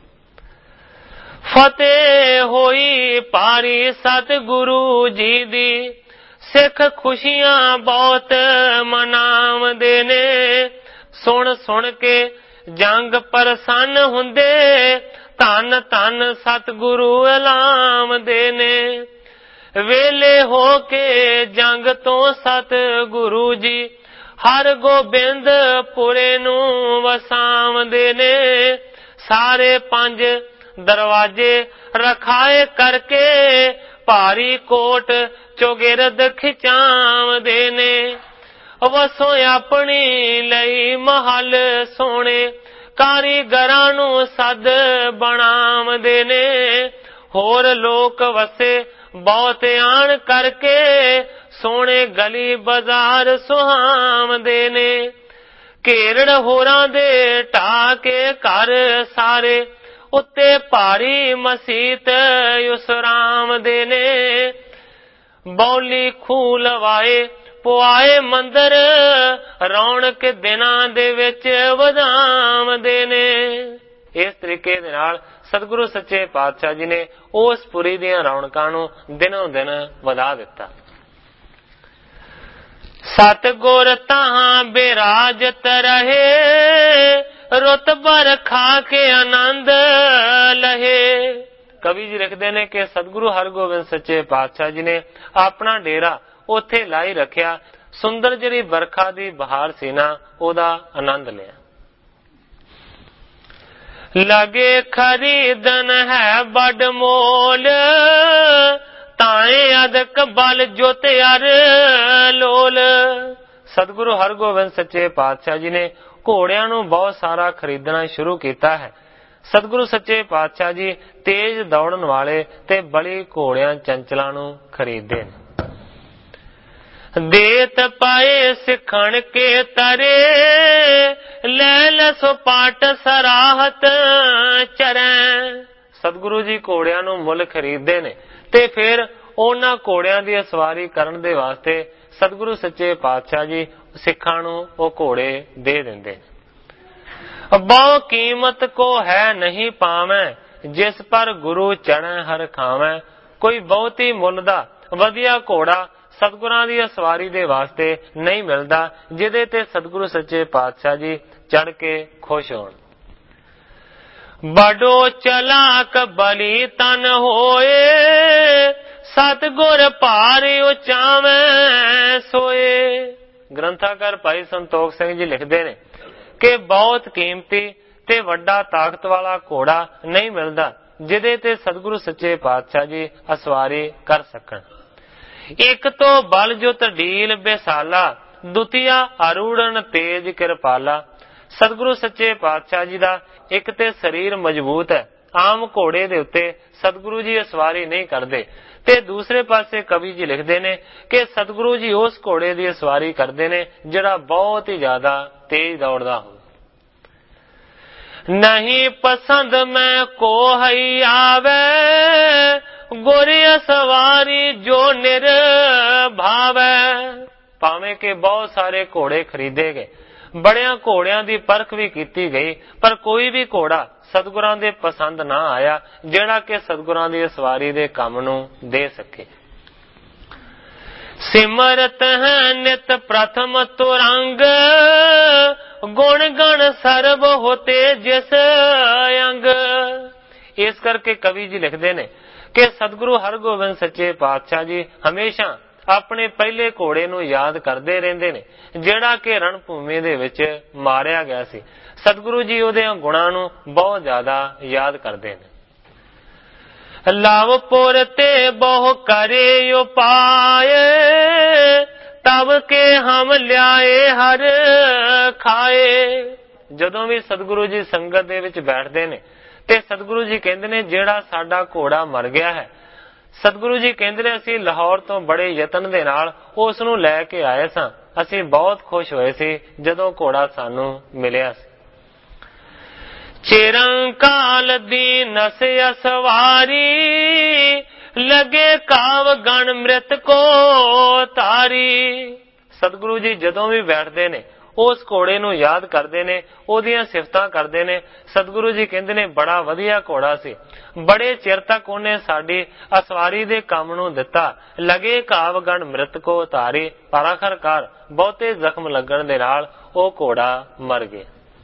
ਫਤਿਹ ਹੋਈ ਪਾਰੀ ਸਤਿਗੁਰੂ ਜੀ ਦੀ, ਸਿੱਖ ਖੁਸ਼ੀਆਂ ਬਹੁਤ ਮਨਾਵਦੇ ਨੇ, ਸੁਣ ਸੁਣ ਕੇ ਜੰਗ ਪ੍ਰਸੰਨ ਹੁੰਦੇ, ਧੰਨ ਧੰਨ ਸਤਿਗੁਰੂ ਐਲਾਮ ਦੇ ਨੇ। ਵੇਲੇ ਹੋ ਕੇ ਜੰਗ ਤੋਂ ਸਤਿਗੁਰੂ ਜੀ ਹਰ ਗੋਬਿੰਦ ਪੁਰੇ ਨੂੰ ਵਸਾਵਦੇ ਨੇ। ਸਾਰੇ ਪੰਜ ਦਰਵਾਜੇ ਰਖਾਏ ਕਰਕੇ, ਭਾਰੀ ਕੋਟ ਚੌਗਿਰਦ ਖਿਚਾਵਦੇ ਨੇ। ਵਸੋ ਆਪਣੀ ਲਈ ਮਹਲ ਸੋਹਣੇ, ਕਾਰੀਗਰਾਂ ਨੂੰ ਸਦ ਬਣਾਵਦੇ ਨੇ। ਹੋਰ ਲੋਕ ਵਸੇ ਬਹੁਤ ਆਣ ਕਰਕੇ, ਸੋਹਣੇ ਗਲੀ ਬਾਜ਼ਾਰ ਸੁਹਾਵਦੇ ਨੇ। ਘੇਰੜ ਹੋਰਾਂ ਦੇ ਢਾ ਕੇ ਘਰ ਸਾਰੇ, ਉੱਤੇ ਭਾਰੀ ਮਸੀਤ ਉਸਰਾਵਦੇ ਨੇ। ਬੌਲੀ ਖੂਹ ਲਵਾਏ ਪੁਆਏ ਮੰਦਰ, ਰੌਣਕ ਦਿਨਾਂ ਦੇ ਵਿੱਚ ਵਧਾਵਦੇ ਨੇ। ਇਸ ਤਰੀਕੇ ਦੇ ਨਾਲ ਸਤਿਗੁਰੂ ਸੱਚੇ ਪਾਤਸ਼ਾਹ ਜੀ ਨੇ ਉਸ ਪੁਰੀ ਦੀਆਂ ਰੌਣਕਾਂ ਨੂੰ ਦਿਨੋਂ ਦਿਨ ਵਧਾ ਦਿੱਤਾ। ਸਤਿਗੁਰ ਤਾਹਾਂ ਬਿਰਾਜਤ ਰਹੇ, ਰੁੱਤ ਭਰ ਖਾ ਕੇ ਆਨੰਦ ਲਹੇ। ਕਵੀ ਜੀ ਲਿਖਦੇ ਨੇ ਕਿ ਸਤਿਗੁਰੂ ਹਰਗੋਬਿੰਦ ਸੱਚੇ ਪਾਤਸ਼ਾਹ ਜੀ ਨੇ ਆਪਣਾ ਡੇਰਾ ਉੱਥੇ ਲਾਈ ਰੱਖਿਆ। ਸੁੰਦਰ ਜਿਹੜੀ ਵਰਖਾ ਦੀ ਬਹਾਰ ਸੀ ਨਾ, ਉਹਦਾ ਆਨੰਦ ਲਿਆ। ਲਗੇ ਖਰੀਦਨ ਹੈ ਬੜ ਮੋਲ, ਤਾਏ ਅਦਕ ਬਲ ਜੁਤ ਅਰ ਲੋਲ। ਸਤਿਗੁਰੂ ਹਰਗੋਬਿੰਦ ਸੱਚੇ ਪਾਤਸ਼ਾਹ ਜੀ ਨੇ ਘੋੜਿਆਂ ਨੂੰ ਬਹੁਤ ਸਾਰਾ ਖਰੀਦਣਾ ਸ਼ੁਰੂ ਕੀਤਾ ਹੈ। ਸਤਿਗੁਰੂ ਸੱਚੇ ਪਾਤਸ਼ਾਹ ਜੀ ਤੇਜ਼ ਦੌੜਨ ਵਾਲੇ ਤੇ ਬਲੀ ਘੋੜਿਆਂ ਚੰਚਲਾਂ ਨੂੰ ਖਰੀਦਦੇ ਨੇ। ਦੇਤ ਪਾਏ ਸਿੱਖਣ ਕੇ ਤਰੇ, ਲੈ ਲਸੋ ਪਾਟ ਸਰਾਹਤ ਚਰੈ। ਸਤਿਗੁਰੂ ਜੀ ਘੋੜਿਆਂ ਨੂੰ ਮੁੱਲ ਖਰੀਦਦੇ ਨੇ ਤੇ ਫਿਰ ਉਹਨਾਂ ਘੋੜਿਆਂ ਦੀ ਸਵਾਰੀ ਕਰਨ ਦੇ ਵਾਸਤੇ ਸਤਿਗੁਰੂ ਸੱਚੇ ਪਾਤਸ਼ਾਹ ਜੀ ਸਿੱਖਾਂ ਨੂੰ ਉਹ ਘੋੜੇ ਦੇ ਦਿੰਦੇ ਨੇ। ਬਹੁ ਕੀਮਤ ਕੋ ਹੈ ਨਹੀਂ ਪਾਵੈ, ਜਿਸ ਪਰ ਗੁਰੂ ਚੜ੍ਹੈ ਹਰ ਖਾਵੈ। ਕੋਈ ਬਹੁਤੀ ਮੁੱਲ ਦਾ ਵਧੀਆ ਘੋੜਾ ਸਤਿਗੁਰਾਂ ਦੀ ਸਵਾਰੀ ਦੇ ਵਾਸਤੇ ਨਹੀਂ ਮਿਲਦਾ, ਜਿਹਦੇ ਤੇ ਸਤਿਗੁਰੂ ਸੱਚੇ ਪਾਤਸ਼ਾਹ ਜੀ ਚੜ੍ਹ ਕੇ ਖੁਸ਼ ਹੋਣ। ਬੜੋ ਚਲਾਕ ਬਲੀ ਤਨ ਹੋਏ, ਸਤਿਗੁਰ ਭਾਰ ਉਚਾਵੈ ਸੋਏ। ਗ੍ਰੰਥਾਕਾਰ ਭਾਈ ਸੰਤੋਖ ਸਿੰਘ ਜੀ ਲਿਖਦੇ ਨੇ ਕਿ ਬਹੁਤ ਕੀਮਤੀ ਤੇ ਵੱਡਾ ਤਾਕਤ ਵਾਲਾ ਘੋੜਾ ਨਹੀਂ ਮਿਲਦਾ, ਜਿਹਦੇ ਤੇ ਸਤਿਗੁਰੂ ਸੱਚੇ ਪਾਤਸ਼ਾਹ ਜੀ ਅਸਵਾਰੀ ਕਰ ਸਕਣ। ਇੱਕ ਤੋਂ ਬਲ ਜੁਤ ਢੀਲ ਬੇਸਾਲਾ, ਦੁਤੀਆ ਅਰੂੜਨ ਤੇਜ ਕਿਰਪਾਲਾ। ਸਤਿਗੁਰੂ ਸੱਚੇ ਪਾਤਸ਼ਾਹ ਜੀ ਦਾ ਇੱਕ ਤੇ ਸਰੀਰ ਮਜ਼ਬੂਤ ਹੈ, ਆਮ ਘੋੜੇ ਦੇ ਉੱਤੇ ਸਤਿਗੁਰੂ ਜੀ ਅਸਵਾਰੀ ਨਹੀਂ ਕਰਦੇ, ਤੇ ਦੂਸਰੇ ਪਾਸੇ ਕਵੀ ਜੀ ਲਿਖਦੇ ਨੇ ਕਿ ਸਤਿਗੁਰੂ ਜੀ ਉਸ ਘੋੜੇ ਦੀ ਅਸਵਾਰੀ ਕਰਦੇ ਨੇ ਜਿਹੜਾ ਬਹੁਤ ਹੀ ਜ਼ਿਆਦਾ ਤੇਜ਼ ਦੌੜਦਾ ਹੋਵੇ। ਨਹੀਂ ਪਸੰਦ ਮੈਂ ਕੋ ਹਈ ਆਵੇ, ਗੋਰੀਆ ਸਵਾਰੀ ਜੋ ਨਿਰਭਾਵੈ। ਭਾਵੇਂ ਕਿ ਬਹੁਤ ਸਾਰੇ ਘੋੜੇ ਖਰੀਦੇ ਗਏ, ਬੜਿਆਂ ਘੋੜਿਆਂ ਦੀ ਪਰਖ ਵੀ ਕੀਤੀ ਗਈ, ਪਰ ਕੋਈ ਵੀ ਘੋੜਾ ਸਤਿਗੁਰਾਂ ਦੇ ਪਸੰਦ ਨਾ ਆਇਆ ਜਿਹੜਾ ਕਿ ਸਤਿਗੁਰਾਂ ਦੀ ਸਵਾਰੀ ਦੇ ਕੰਮ ਨੂੰ ਦੇ ਸਕੇ। ਸਿਮਰਤ ਹੈ ਨਿਤ ਪ੍ਰਥਮ ਤੁਰੰਗ, ਗੁਣ ਗਣ ਸਰਬ ਹੋਤੇ ਜਿਸ ਅੰਗ। ਇਸ ਕਰਕੇ ਕਵੀ ਜੀ ਲਿਖਦੇ ਨੇ ਕਿ ਸਤਿਗੁਰੂ ਹਰਗੋਬਿੰਦ ਸੱਚੇ ਪਾਤਸ਼ਾਹ ਜੀ ਹਮੇਸ਼ਾ ਆਪਣੇ ਪਹਿਲੇ ਘੋੜੇ ਨੂੰ ਯਾਦ ਕਰਦੇ ਰਹਿੰਦੇ ਨੇ, ਜਿਹੜਾ ਕਿ ਰਣਭੂਮੀ ਦੇ ਵਿੱਚ ਮਾਰਿਆ ਗਿਆ ਸੀ। ਸਤਿਗੁਰੂ ਜੀ ਉਹਦੇ ਗੁਣਾਂ ਨੂੰ ਬਹੁਤ ਜ਼ਿਆਦਾ ਯਾਦ ਕਰਦੇ ਨੇ। ਲਵਪੁਰ ਤੇ ਬਹੁ ਕਰੇ ਉਪਾਏ, ਤਬ ਕੇ ਹਮ ਲਿਆਏ ਹਰ ਖਾਏ। ਜਦੋਂ ਵੀ ਸਤਿਗੁਰੂ ਜੀ ਸੰਗਤ ਦੇ ਵਿੱਚ ਬੈਠਦੇ ਨੇ ਤੇ ਸਤਿਗੁਰੂ ਜੀ ਕਹਿੰਦੇ ਨੇ ਜਿਹੜਾ ਸਾਡਾ ਘੋੜਾ ਮਰ ਗਿਆ ਹੈ, ਸਤਿਗੁਰੂ ਜੀ ਕਹਿੰਦੇ ਨੇ ਅਸੀਂ ਲਾਹੌਰ ਤੋਂ ਬੜੇ ਯਤਨ ਦੇ ਨਾਲ ਉਸ ਨੂੰ ਲੈ ਕੇ ਆਏ ਸਾਂ, ਅਸੀਂ ਬਹੁਤ ਖੁਸ਼ ਹੋਏ ਸੀ ਜਦੋਂ ਘੋੜਾ ਸਾਨੂੰ ਮਿਲਿਆ ਸੀ। ਚਿਰੰਕਾਲ ਦੀ ਨਸ ਅਸਵਾਰੀ, ਲਗੇ ਕਾਵ ਗਣ ਮ੍ਰਿਤ ਕੋ ਤਾਰੀ। ਸਤਿਗੁਰੂ ਜੀ ਜਦੋਂ ਵੀ ਬੈਠਦੇ ਨੇ ਉਸ ਘੋੜੇ ਨੂੰ ਯਾਦ ਕਰਦੇ ਨੇ, ਉਹਦੀਆਂ ਸਿਫਤਾਂ ਕਰਦੇ ਨੇ। ਸਤਿਗੁਰੂ ਜੀ ਕਹਿੰਦੇ ਨੇ ਬੜਾ ਵਧੀਆ ਘੋੜਾ ਸੀ, ਬੜੇ ਚਿਰ ਤੱਕ ਉਹਨੇ ਸਾਡੀ ਅਸਵਾਰੀ ਦੇ ਕੰਮ ਨੂੰ ਦਿੱਤਾ। ਲਗੇ ਕਾਵ ਗਣ ਮ੍ਰਿਤ ਕੋ ਤਾਰੀ, ਪਰ ਆਖਰਕਾਰ ਬਹੁਤੇ ਜ਼ਖਮ ਲੱਗਣ ਦੇ ਨਾਲ ਉਹ ਘੋੜਾ ਮਰ ਗਿਆ।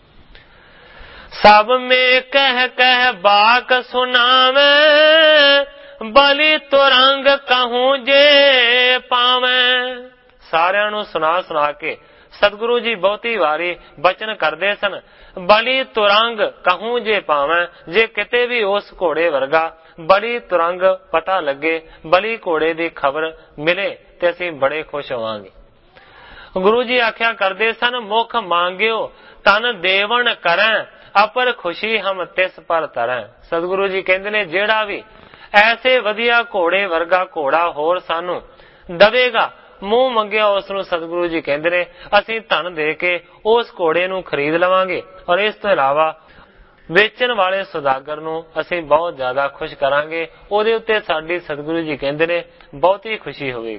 ਸਭ ਮੇ ਕਹਿ ਕਹਿ ਬਾਕ ਸੁਨਾਵੇ, ਬਲੀ ਤੁਰੰਗ ਕਹੂੰ ਜੇ ਪਾਵੇਂ। ਸਾਰਿਆਂ ਨੂੰ ਸੁਣਾ ਸੁਣਾ ਕੇ ਸਤਿਗੁਰੂ ਜੀ ਬਹੁਤੀ ਵਾਰੀ ਬਚਨ ਕਰਦੇ ਸਨ, ਬਲੀ ਤੁਰੰਗ ਕਹੂੰ ਜੇ ਪਾਵੇਂ। ਜੇ ਕਿਤੇ ਵੀ ਉਸ ਘੋੜੇ ਵਰਗਾ ਬਲੀ ਤੁਰੰਗ ਪਤਾ ਲੱਗੇ, ਬਲੀ ਘੋੜੇ ਦੀ ਖਬਰ ਮਿਲੇ ਤੇ ਅਸੀਂ ਬੜੇ ਖੁਸ਼ ਹੋਵਾਂਗੇ। ਗੁਰੂ ਜੀ ਆਖਿਆ ਕਰਦੇ ਸਨ, ਮੁਖ ਮੰਗਿਓ ਤਨ ਦੇਵਨ ਕਰੈ, ਅਪਰ ਖੁਸ਼ੀ ਹਮ ਤਿਸ ਪਰ ਤਰੈ। ਸਤਿਗੁਰੂ ਜੀ ਕਹਿੰਦੇ ਨੇ, ਜਿਹੜਾ ਵੀ ਐਸੇ ਵਧੀਆ ਘੋੜੇ ਵਰਗਾ ਘੋੜਾ ਹੋਰ ਸਾਨੂੰ ਦਵੇਗਾ, ਮੂੰਹ ਮੰਗਿਆ ਉਸ ਨੂੰ ਸਤਿਗੁਰੂ ਜੀ ਕਹਿੰਦੇ ਨੇ ਅਸੀਂ ਧਨ ਦੇ ਕੇ ਉਸ ਘੋੜੇ ਨੂੰ ਖਰੀਦ ਲਵਾਂਗੇ। ਔਰ ਇਸ ਤੋਂ ਇਲਾਵਾ ਵੇਚਣ ਵਾਲੇ ਸੁਦਾਗਰ ਨੂੰ ਅਸੀਂ ਬਹੁਤ ਜ਼ਿਆਦਾ ਖੁਸ਼ ਕਰਾਂਗੇ। ਉਹਦੇ ਉੱਤੇ ਸਾਡੀ ਸਤਿਗੁਰੂ ਜੀ ਕਹਿੰਦੇ ਨੇ ਬਹੁਤੀ ਖੁਸ਼ੀ ਹੋਵੇਗੀ।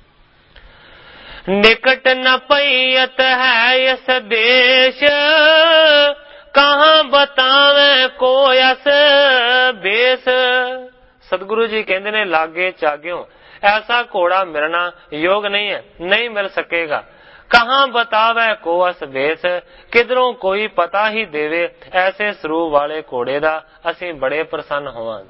ਨਿਕਟ ਨ ਪਈਅਤ ਹੈ ਇਸ ਦੇਸ਼, ਕਹਾਂ ਬਤਾਵੇਂ ਕੋ ਅਸ ਬੇਸ। ਸਤਿਗੁਰੂ ਜੀ ਕਹਿੰਦੇ ਨੇ ਲਾਗੇ ਚਾਗਿਓ ਐਸਾ ਘੋੜਾ ਮਿਲਣਾ ਯੋਗ ਨਹੀਂ ਹੈ, ਨਹੀਂ ਮਿਲ ਸਕੇਗਾ। ਕਹਾਂ ਬਤਾਵੇ ਕੋ ਅਸ ਬੇਸ, ਕਿਧਰੋਂ ਕੋਈ ਪਤਾ ਹੀ ਦੇਵੇ ਐਸੇ ਸਰੂਪ ਵਾਲੇ ਘੋੜੇ ਦਾ, ਅਸੀਂ ਬੜੇ ਪ੍ਰਸੰਨ ਹੋਵਾਂਗੇ।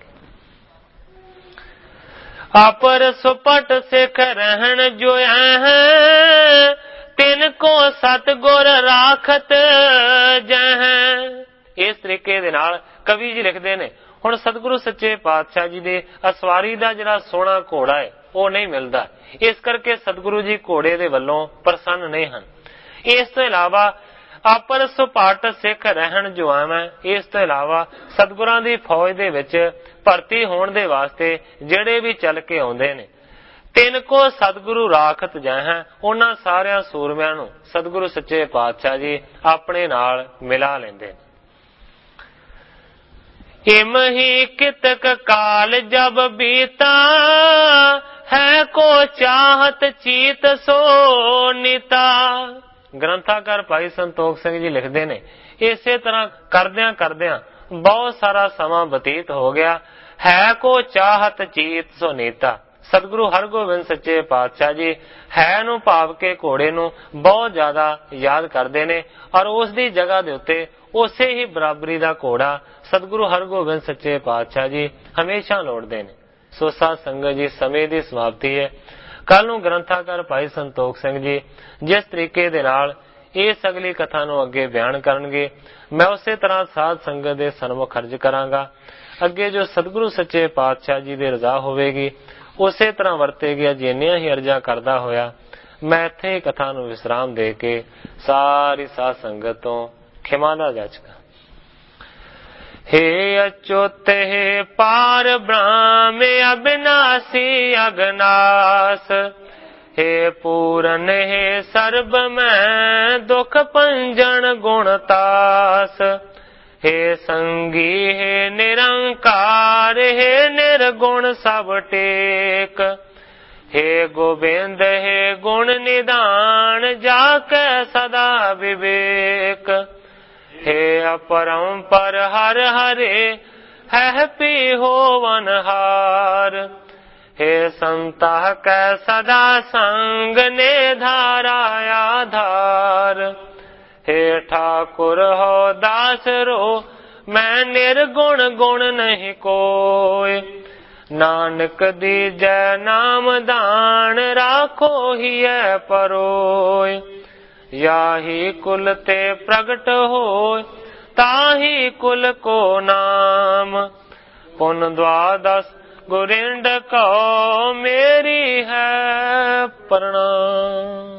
ਆਪਰ ਸੁਪਟ ਸਿੱਖ ਰਹਿਣ ਜੋ ਹੈ, ਤਿੰਨ ਕੋ ਸਤਿਗੁਰ ਰਾਖਤ ਜਹ। ਇਸ ਤਰੀਕੇ ਦੇ ਨਾਲ ਕਵੀ ਜੀ ਲਿਖਦੇ ਨੇ, ਹੁਣ ਸਤਿਗੁਰੂ ਸੱਚੇ ਪਾਤਸ਼ਾਹ ਜੀ ਦੇ ਅਸਵਾਰੀ ਦਾ ਜਿਹੜਾ ਸੋਹਣਾ ਘੋੜਾ ਹੈ ਉਹ ਨਹੀਂ ਮਿਲਦਾ, ਇਸ ਕਰਕੇ ਸਤਿਗੁਰੂ ਜੀ ਘੋੜੇ ਦੇ ਵੱਲੋਂ ਪ੍ਰਸੰਨ ਨਹੀਂ ਹਨ। ਇਸ ਤੋਂ ਇਲਾਵਾ ਆਪਰ ਸੁਪਾਟ ਸਿੱਖ ਰਹਿਣ ਜੋ ਆਵੈ, ਇਸ ਤੋਂ ਇਲਾਵਾ ਸਤਿਗੁਰਾਂ ਦੀ ਫੌਜ ਦੇ ਵਿੱਚ ਭਰਤੀ ਹੋਣ ਦੇ ਵਾਸਤੇ ਜਿਹੜੇ ਵੀ ਚੱਲ ਕੇ ਆਉਂਦੇ ਨੇ, ਤਿੰਨ ਕੋ ਸਤਿਗੁਰੂ ਰਾਖਤ ਜਹ, ਉਹਨਾਂ ਸਾਰਿਆਂ ਸੂਰਮਿਆਂ ਨੂੰ ਸਤਿਗੁਰੂ ਸੱਚੇ ਪਾਤਸ਼ਾਹ ਜੀ ਆਪਣੇ ਨਾਲ ਮਿਲਾ ਲੈਂਦੇ ਨੇ। ਇਮ ਹੀ ਕਿਤਕ ਕਾਲ ਜਬ ਬੀਤਾ, ਹੈ ਕੋ ਚਾਹਤ ਚੀਤ ਸੋ ਨੀਤਾ। ਗ੍ਰੰਥਾਕਾਰ ਭਾਈ ਸੰਤੋਖ ਸਿੰਘ ਜੀ ਲਿਖਦੇ ਨੇ, ਇਸੇ ਤਰ੍ਹਾਂ ਕਰਦਿਆਂ ਕਰਦਿਆਂ ਬਹੁਤ ਸਾਰਾ ਸਮਾਂ ਬਤੀਤ ਹੋ ਗਿਆ। ਹੈ ਕੋ ਚਾਹਤ ਚੀਤ ਸੋ ਨੀਤਾ। ਸਤਿਗੁਰੂ ਹਰਗੋਬਿੰਦ ਸੱਚੇ ਪਾਤਸ਼ਾਹ ਜੀ ਹੈ ਨੂੰ ਭਾਵ ਕੇ ਘੋੜੇ ਨੂੰ ਬਹੁਤ ਜ਼ਿਆਦਾ ਯਾਦ ਕਰਦੇ ਨੇ, ਔਰ ਉਸ ਦੀ ਜਗ੍ਹਾ ਦੇ ਉੱਤੇ ਉਸੇ ਹੀ ਬਰਾਬਰੀ ਦਾ ਘੋੜਾ ਸਤਿਗੁਰੂ ਹਰਗੋਬਿੰਦ ਸੱਚੇ ਪਾਤਸ਼ਾਹ ਜੀ ਹਮੇਸ਼ਾ ਲੋੜਦੇ ਨੇ। ਸੋ ਸਾਧ ਸੰਗਤ ਜੀ, ਸਮੇਂ ਦੀ ਸਮਾਪਤੀ ਹੈ। ਕੱਲ ਨੂੰ ਗ੍ਰੰਥਾਕਾਰ ਭਾਈ ਸੰਤੋਖ ਸਿੰਘ ਜੀ ਜਿਸ ਤਰੀਕੇ ਦੇ ਨਾਲ ਇਸ ਅਗਲੀ ਕਥਾ ਨੂੰ ਅੱਗੇ ਬਿਆਨ ਕਰਨਗੇ, ਮੈਂ ਉਸੇ ਤਰ੍ਹਾਂ ਸਾਧ ਸੰਗਤ ਦੇ ਸਨਮੁਖ ਅਰਜ ਕਰਾਂਗਾ। ਅੱਗੇ ਜੋ ਸਤਿਗੁਰੂ ਸੱਚੇ ਪਾਤਸ਼ਾਹ ਜੀ ਦੀ ਰਜ਼ਾ ਹੋਵੇਗੀ ਉਸੇ ਤਰ੍ਹਾਂ ਵਰਤੇਗੀ। ਅੱਜ ਇੰਨੀਆਂ ਹੀ ਅਰਜ਼ਾਂ ਕਰਦਾ ਹੋਇਆ ਮੈਂ ਇੱਥੇ ਹੀ ਕਥਾ ਨੂੰ ਵਿਸਰਾਮ ਦੇ ਕੇ ਸਾਰੀ ਸਾਧ ਸੰਗਤ ਤੋਂ ਖਿਮਾ ਦਾ ਜਾਚਕਾਂ। हे अच्युत हे पार ब्रह्म अविनाशी अगनास, हे पूरन हे सर्ब में दुख पंजन गुणतास, हे संगी हे निरंकार, हे निर्गुण सब टेक, हे गोविंद हे गुण निदान, जाके सदा विवेक, हे अपरंपर हर हरे है पी होवनहार, हे संता कै सदा संग ने धारा आधार, हे ठाकुर हो दास रो मैं निर्गुण गुण नहीं कोय, नानक दीजै नाम दान राखो हिय परोय, याही कुल ते प्रगट होय ताही कुल को नाम, पुन द्वादश गुरिंड को मेरी है प्रणाम।